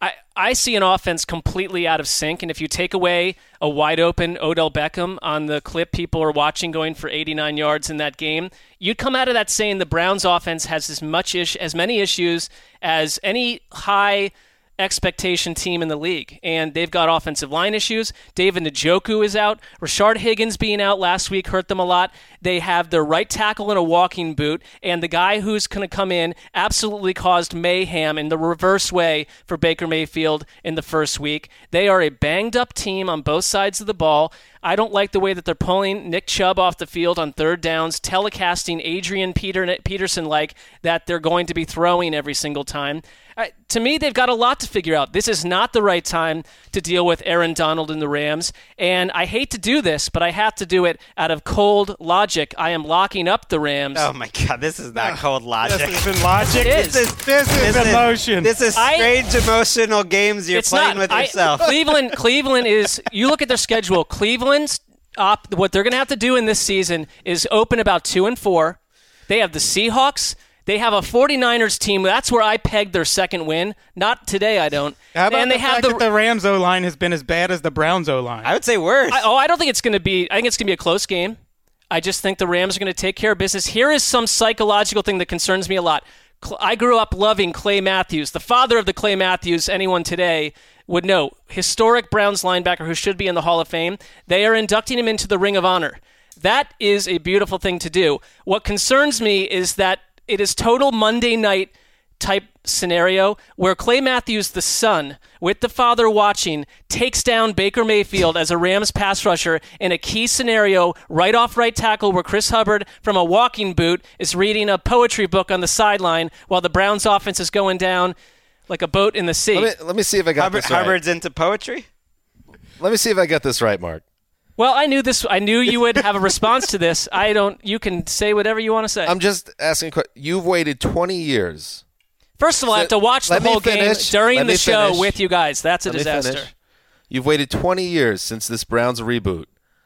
I see an offense completely out of sync, and if you take away a wide-open Odell Beckham on the clip people are watching going for 89 yards in that game, you'd come out of that saying the Browns' offense has as many issues as any high expectation team in the league, and they've got offensive line issues. David Njoku is out. Rashard Higgins being out last week hurt them a lot. They have their right tackle in a walking boot, and the guy who's going to come in absolutely caused mayhem in the reverse way for Baker Mayfield in the first week. They are a banged-up team on both sides of the ball. I don't like the way that they're pulling Nick Chubb off the field on third downs, telecasting Adrian Peterson like that they're going to be throwing every single time. To me, they've got a lot to figure out. This is not the right time to deal with Aaron Donald and the Rams, and I hate to do this, but I have to do it out of cold logic. I am locking up the Rams. Oh, my God. This is not cold logic. This isn't logic. It is. This is emotion. This is strange emotional games you're playing with yourself. Cleveland is, you look at their schedule, Cleveland's what they're going to have to do in this season is open about 2-4. They have the Seahawks. They have a 49ers team. That's where I pegged their second win. Not today, I don't. How about and the they have fact that the Rams O-line has been as bad as the Browns O-line? I would say worse. I don't think it's going to be. I think it's going to be a close game. I just think the Rams are going to take care of business. Here is some psychological thing that concerns me a lot. I grew up loving Clay Matthews, the father of the Clay Matthews. Anyone today would know. Historic Browns linebacker who should be in the Hall of Fame. They are inducting him into the Ring of Honor. That is a beautiful thing to do. What concerns me is that it is total Monday night type scenario where Clay Matthews, the son, with the father watching, takes down Baker Mayfield as a Rams pass rusher in a key scenario right off right tackle where Chris Hubbard from a walking boot is reading a poetry book on the sideline while the Browns offense is going down like a boat in the sea. Let me see if I got this right. Hubbard's into poetry? Let me see if I get this right, Mark. Well, I knew this. I knew you would have a response to this. I don't. You can say whatever you want to say. I'm just asking a question. You've waited 20 years. First of all, I have to watch the whole game during the show with you guys. That's a disaster. You've waited 20 years since this Browns reboot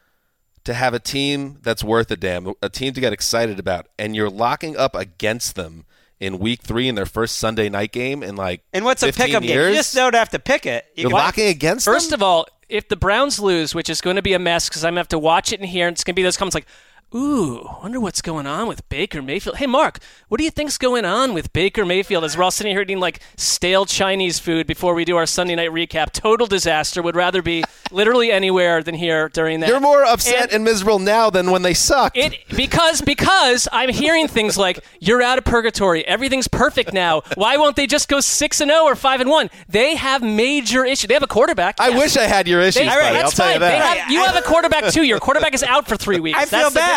to have a team that's worth a damn, a team to get excited about, and you're locking up against them in Week 3 in their first Sunday night game in like 15 years? And what's a pick-up game? You just don't have to pick it. You're locking against them? First of all, if the Browns lose, which is going to be a mess because I'm going to have to watch it in here, and it's going to be those comments like, ooh, wonder what's going on with Baker Mayfield. Hey, Mark, what do you think's going on with Baker Mayfield as we're all sitting here eating like stale Chinese food before we do our Sunday night recap? Total disaster. Would rather be literally anywhere than here during that. You're more upset and miserable now than when they sucked. Because I'm hearing things like, you're out of purgatory. Everything's perfect now. Why won't they just go 6-0 or 5-1? They have major issues. They have a quarterback. I wish I had your issues, buddy. I'll tell you that. You have a quarterback, too. Your quarterback is out for 3 weeks. I feel bad.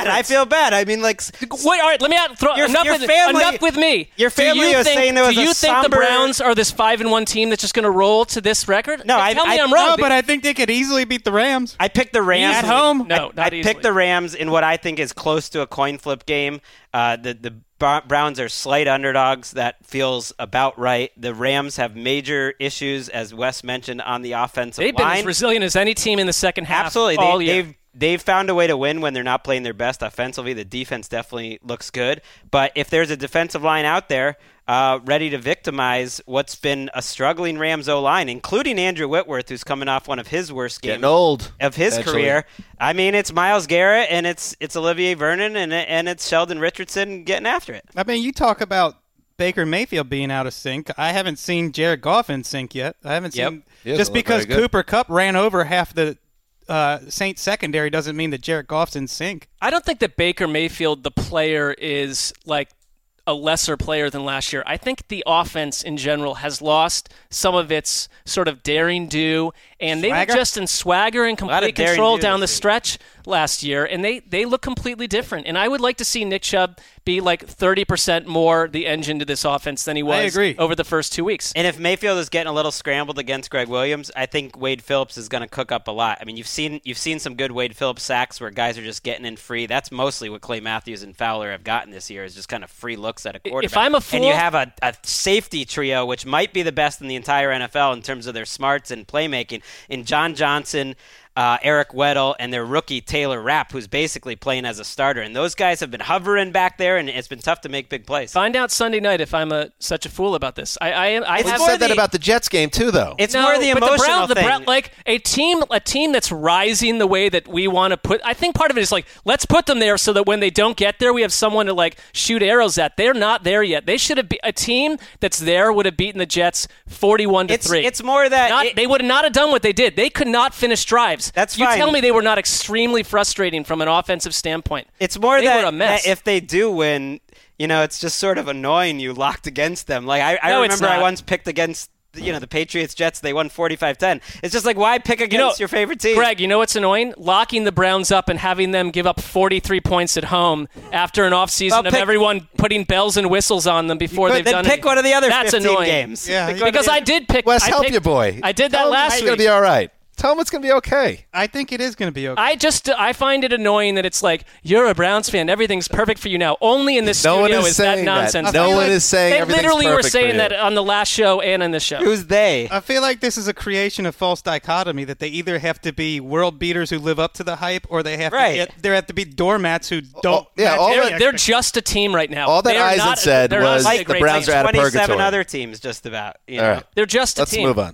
I feel bad. I mean, like, wait, all right, let me throw enough with me. Your family was saying there was do you think the Browns are this 5-1 team that's just going to roll to this record? No, tell me I'm wrong. No, but I think they could easily beat the Rams. I picked the Rams at home. No, I picked the Rams in what I think is close to a coin flip game. The Browns are slight underdogs. That feels about right. The Rams have major issues, as Wes mentioned, on the offensive line. They've been as resilient as any team in the second half. Absolutely. All year. They've found a way to win when they're not playing their best offensively. The defense definitely looks good. But if there's a defensive line out there ready to victimize what's been a struggling Rams O-line, including Andrew Whitworth, who's coming off one of his worst games of his career. I mean, it's Myles Garrett, and it's Olivier Vernon, and it's Sheldon Richardson getting after it. I mean, you talk about Baker Mayfield being out of sync. I haven't seen Jared Goff in sync yet. I haven't seen just because Cooper Kupp ran over half the Saints secondary doesn't mean that Jared Goff's in sync. I don't think that Baker Mayfield, the player, is like a lesser player than last year. I think the offense in general has lost some of its sort of daring do, and they were just in swagger and complete control down the stretch last year, and they look completely different. And I would like to see Nick Chubb be like 30% more the engine to this offense than he was over the first 2 weeks. And if Mayfield is getting a little scrambled against Greg Williams, I think Wade Phillips is going to cook up a lot. I mean, you've seen some good Wade Phillips sacks where guys are just getting in free. That's mostly what Clay Matthews and Fowler have gotten this year, is just kind of free looks at a quarterback. If I'm a fool, and you have a safety trio, which might be the best in the entire NFL in terms of their smarts and playmaking, in John Johnson, Eric Weddle, and their rookie Taylor Rapp, who's basically playing as a starter. And those guys have been hovering back there, and it's been tough to make big plays. Find out Sunday night if I'm such a fool about this. I have said that about the Jets game too, though. It's more the emotional thing. Like a team that's rising the way that we want to put. I think part of it is like, let's put them there so that when they don't get there, we have someone to like shoot arrows at. They're not there yet. They should have a team that's there would have beaten the Jets 41-3. It's more that they would not have done what they did. They could not finish drives. That's fine. You tell me they were not extremely frustrating from an offensive standpoint. It's more they were a mess. That if they do win, it's just sort of annoying you locked against them. Like I remember I once picked against the Patriots Jets. They won 45-10. It's just like, why pick against your favorite team? Greg, you know what's annoying? Locking the Browns up and having them give up 43 points at home after an offseason of everyone putting bells and whistles on them before they've done it. Pick one of the other 15 annoying. games. Yeah, because I did pick. Wes, help your boy. I did that last week. It's going to be all right. Tell them it's going to be okay. I think it is going to be okay. I find it annoying that it's like, you're a Browns fan, everything's perfect for you now. Only in this studio is that nonsense. No one is saying everything's perfect for you. They literally were saying that on the last show and on this show. Who's they? I feel like this is a creation of false dichotomy, that they either have to be world beaters who live up to the hype, or they have to be doormats who don't. They're just a team right now. All that Eisen said was the Browns are out of purgatory. 27 other teams, just about. All right. They're just a team. Let's move on.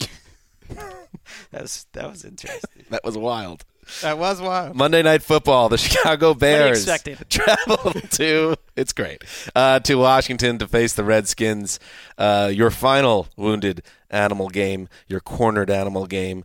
That was interesting. That was wild. That was wild. Monday Night Football. The Chicago Bears travel to Washington to face the Redskins. Your final wounded animal game, your cornered animal game.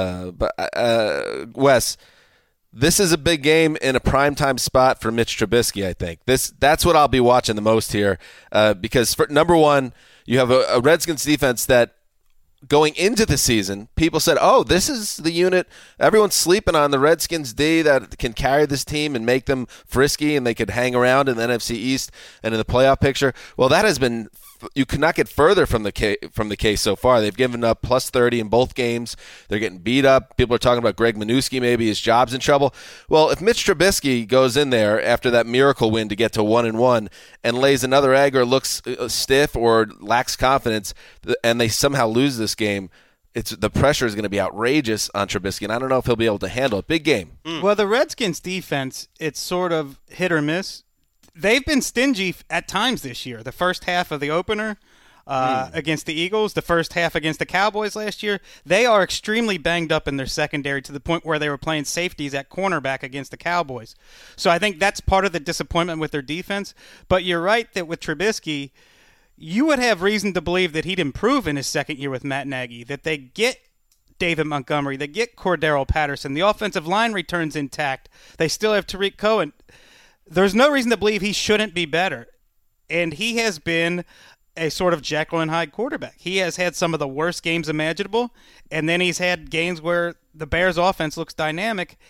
Wes, this is a big game in a primetime spot for Mitch Trubisky, I think. That's what I'll be watching the most here because, number one, you have a Redskins defense that, going into the season, people said, this is the unit. Everyone's sleeping on the Redskins D that can carry this team and make them frisky and they could hang around in the NFC East and in the playoff picture. Well, that has been – you could not get further from the case so far. They've given up plus 30 in both games. They're getting beat up. People are talking about Greg Minuski, maybe his job's in trouble. Well, if Mitch Trubisky goes in there after that miracle win to get to 1-1 and lays another egg or looks stiff or lacks confidence and they somehow lose this game, the pressure is going to be outrageous on Trubisky, and I don't know if he'll be able to handle it. Big game. Well, the Redskins defense, it's sort of hit or miss. They've been stingy at times this year. The first half of the opener against the Eagles, the first half against the Cowboys last year, they are extremely banged up in their secondary to the point where they were playing safeties at cornerback against the Cowboys. So I think that's part of the disappointment with their defense. But you're right that with Trubisky, you would have reason to believe that he'd improve in his second year with Matt Nagy, that they get David Montgomery, they get Cordero Patterson, the offensive line returns intact, they still have Tariq Cohen. There's no reason to believe he shouldn't be better. And he has been a sort of Jekyll and Hyde quarterback. He has had some of the worst games imaginable, and then he's had games where the Bears' offense looks dynamic.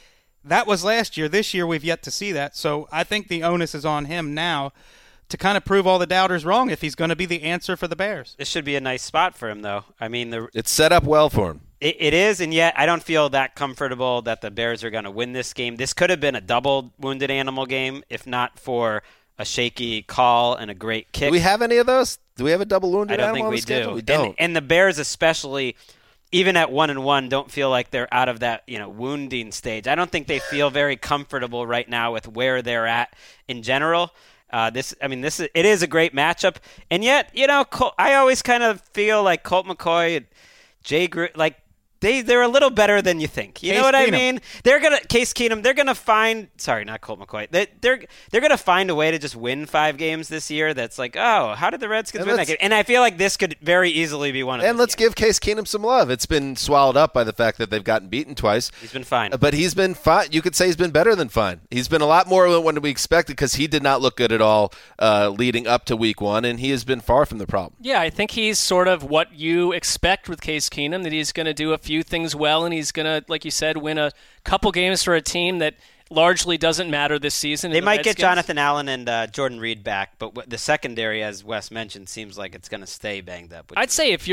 That was last year. This year, we've yet to see that. So I think the onus is on him now to kind of prove all the doubters wrong if he's going to be the answer for the Bears. This should be a nice spot for him, though. I mean, it's set up well for him. It is, and yet I don't feel that comfortable that the Bears are going to win this game. This could have been a double wounded animal game if not for a shaky call and a great kick. Do we have any of those? Do we have a double wounded animal? I don't think we do. We don't. And the Bears especially, even at 1-1, don't feel like they're out of that wounding stage. I don't think they feel very comfortable right now with where they're at in general. It is a great matchup, and yet I always kind of feel like Colt McCoy, and Jay they're a little better than you think. You know what I mean? Case Keenum. They're gonna find. Sorry, not Colt McCoy. They're gonna find a way to just win 5 games this year. That's like, oh, how did the Redskins win that game? And I feel like this could very easily be one of them. And let's give Case Keenum some love. It's been swallowed up by the fact that they've gotten beaten twice. He's been fine, but he's been fine. You could say he's been better than fine. He's been a lot more than what we expected because he did not look good at all leading up to Week 1, and he has been far from the problem. Yeah, I think he's sort of what you expect with Case Keenum. That he's going to do a few things well, and he's going to, like you said, win a couple games for a team that largely doesn't matter this season. They might get Jonathan Allen and Jordan Reed back, but the secondary, as Wes mentioned, seems like it's going to stay banged up. I'd say if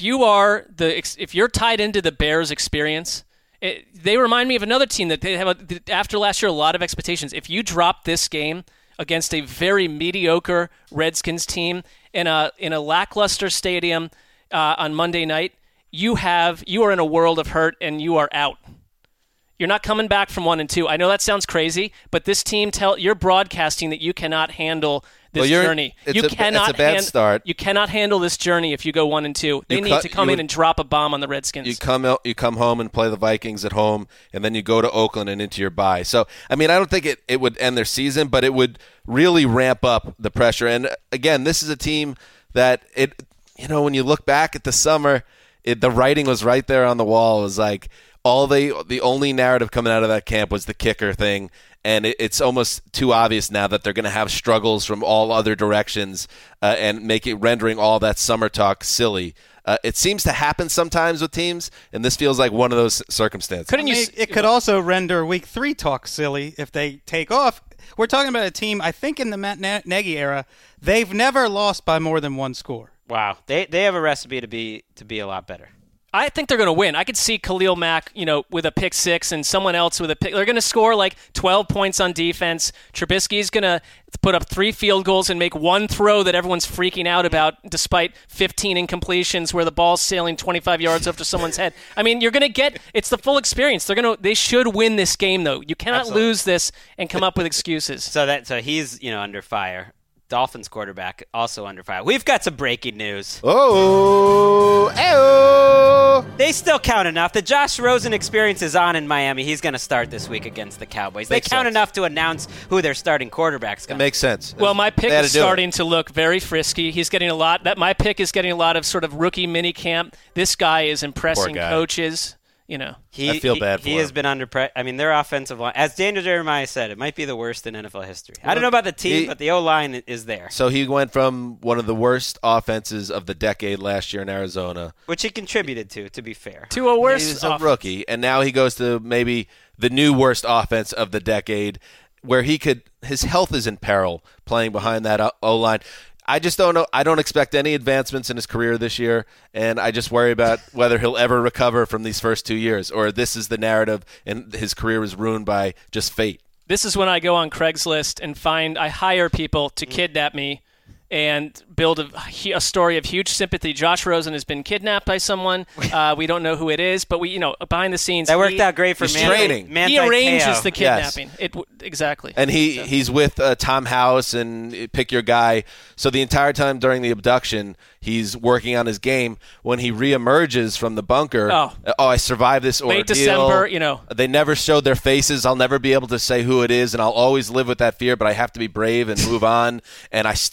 you're tied into the Bears' experience, they remind me of another team that they have after last year a lot of expectations. If you drop this game against a very mediocre Redskins team in a lackluster stadium on Monday night, you are in a world of hurt and you are out. You're not coming back from 1-2. I know that sounds crazy, but this team you're broadcasting that you cannot handle this journey. It's a bad start. You cannot handle this journey if you go 1-2. They need to come in and drop a bomb on the Redskins. You come home and play the Vikings at home, and then you go to Oakland and into your bye. So, I mean, I don't think it would end their season, but it would really ramp up the pressure. And again, this is a team that when you look back at the summer, the writing was right there on the wall. It was like the only narrative coming out of that camp was the kicker thing, and it's almost too obvious now that they're going to have struggles from all other directions and rendering all that summer talk silly. It seems to happen sometimes with teams, and this feels like one of those circumstances. It could also render Week 3 talk silly if they take off. We're talking about a team, I think in the Matt Nagy era, they've never lost by more than 1 score. Wow, they have a recipe to be a lot better. I think they're going to win. I could see Khalil Mack, with a pick 6 and someone else with a pick. They're going to score like 12 points on defense. Trubisky's going to put up 3 field goals and make 1 throw that everyone's freaking out about, despite 15 incompletions where the ball's sailing 25 yards over someone's head. I mean, you're going to it's the full experience. They should win this game, though. You cannot lose this and come up with excuses. So he's under fire. Dolphins quarterback also under fire. We've got some breaking news. Oh, they still count enough. The Josh Rosen experience is on in Miami. He's going to start this week against the Cowboys. They count enough to announce who their starting quarterback's going to be. It makes sense. Well, my pick is starting to look very frisky. He's getting a lot. My pick is getting a lot of sort of rookie mini camp. This guy is impressing coaches. I feel bad for him. He has been under pressure. I mean, their offensive line, as Daniel Jeremiah said, it might be the worst in NFL history. I don't know about the team, but the O-line is there. So he went from one of the worst offenses of the decade last year in Arizona, which he contributed to be fair, to a worse. He was a rookie, and now he goes to maybe the new worst offense of the decade, where his health is in peril playing behind that O-line. I just don't know. I don't expect any advancements in his career this year, and I just worry about whether he'll ever recover from these first 2 years, or this is the narrative and his career was ruined by just fate. This is when I go on Craigslist and I hire people to kidnap me and build a story of huge sympathy. Josh Rosen has been kidnapped by someone. We don't know who it is, but behind the scenes, that worked out great for training. He arranges the kidnapping. Yes. Exactly. And he's with Tom House and Pick Your Guy. So the entire time during the abduction, he's working on his game. When he reemerges from the bunker, I survived this ordeal. Late December, They never showed their faces. I'll never be able to say who it is, and I'll always live with that fear, but I have to be brave and move on, and I still want to play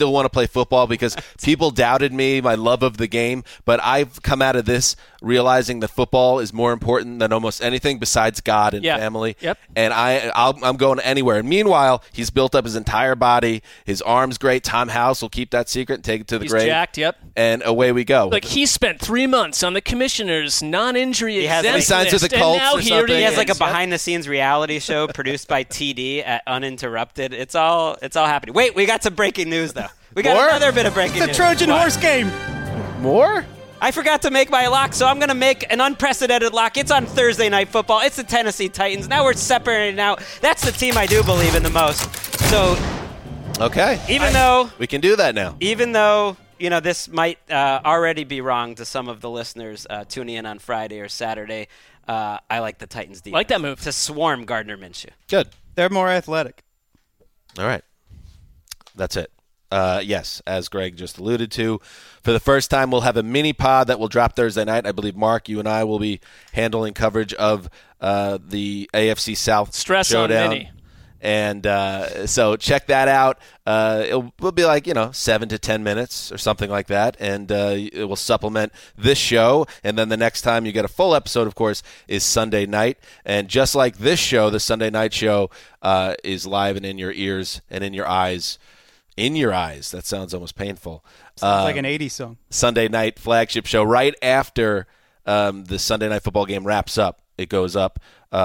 play football because people doubted me, my love of the game. But I've come out of this realizing that football is more important than almost anything besides God and family. Yep. And I'm going anywhere. And meanwhile, he's built up his entire body. His arm's great. Tom House will keep that secret and take it to the grave. He's jacked, yep. And away we go. Like, he spent 3 months on the commissioner's non-injury exempt He signs with list, the Colts and now or here something. He has is. like a behind-the-scenes reality show produced by TD at Uninterrupted. It's all happening. Wait, we got some breaking news though. We got More? another bit of breaking The news. Trojan horse game. More? I forgot to make my lock, so I'm going to make an unprecedented lock. It's on Thursday Night Football. It's the Tennessee Titans. Now we're separating out. That's the team I do believe in the most. So Okay. We can do that now. Even though, this might already be wrong to some of the listeners tuning in on Friday or Saturday, I like the Titans defense. Like that move. To swarm Gardner Minshew. Good. They're more athletic. All right. That's it. Yes, as Greg just alluded to, for the first time, we'll have a mini pod that will drop Thursday night. I believe, Mark, you and I will be handling coverage of the AFC South Stress showdown. on mini. And so check that out. It will be like, 7 to 10 minutes or something like that. And it will supplement this show. And then the next time you get a full episode, of course, is Sunday night. And just like this show, the Sunday night show is live and in your ears and in your eyes. In your eyes. That sounds almost painful. Sounds like an 80s song. Sunday night flagship show right after the Sunday night football game wraps up. It goes up.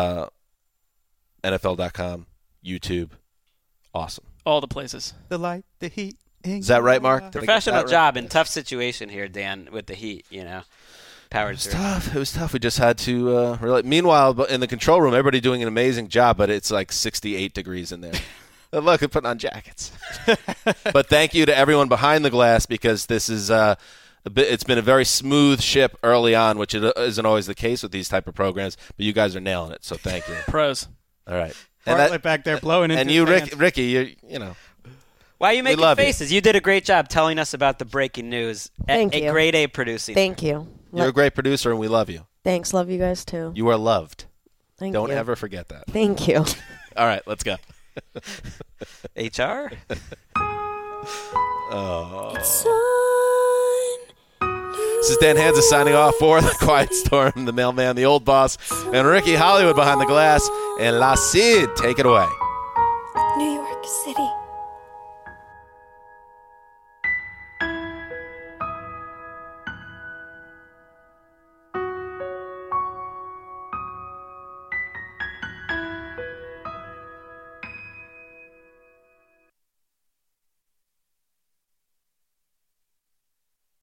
NFL.com. YouTube. Awesome. All the places. The light, the heat. Is that right, Mark? Did I get Professional that right? job and tough situation here, Dan, with the Heat, Powered through. It was tough. We just had to really. Meanwhile, in the control room, everybody doing an amazing job, but it's like 68 degrees in there. Look, they're putting on jackets. But thank you to everyone behind the glass because this is it's been a very smooth ship early on, which isn't always the case with these type of programs. But you guys are nailing it, so thank you. Pros. All right. Bartlett back there blowing into and you, his pants. Ricky, Why are you making love you. faces? You did a great job telling us about the breaking news. Thank you. Grade A producing. Thank you. you're a great producer, and we love you. Thanks. Love you guys too. You are loved. Thank Don't you. ever forget that. Thank you. All right, let's go. HR? It's on. This is Dan Hansa signing off for The Quiet Storm, the mailman, the old boss, and Ricky Hollywood behind the glass. And La Cid, take it away.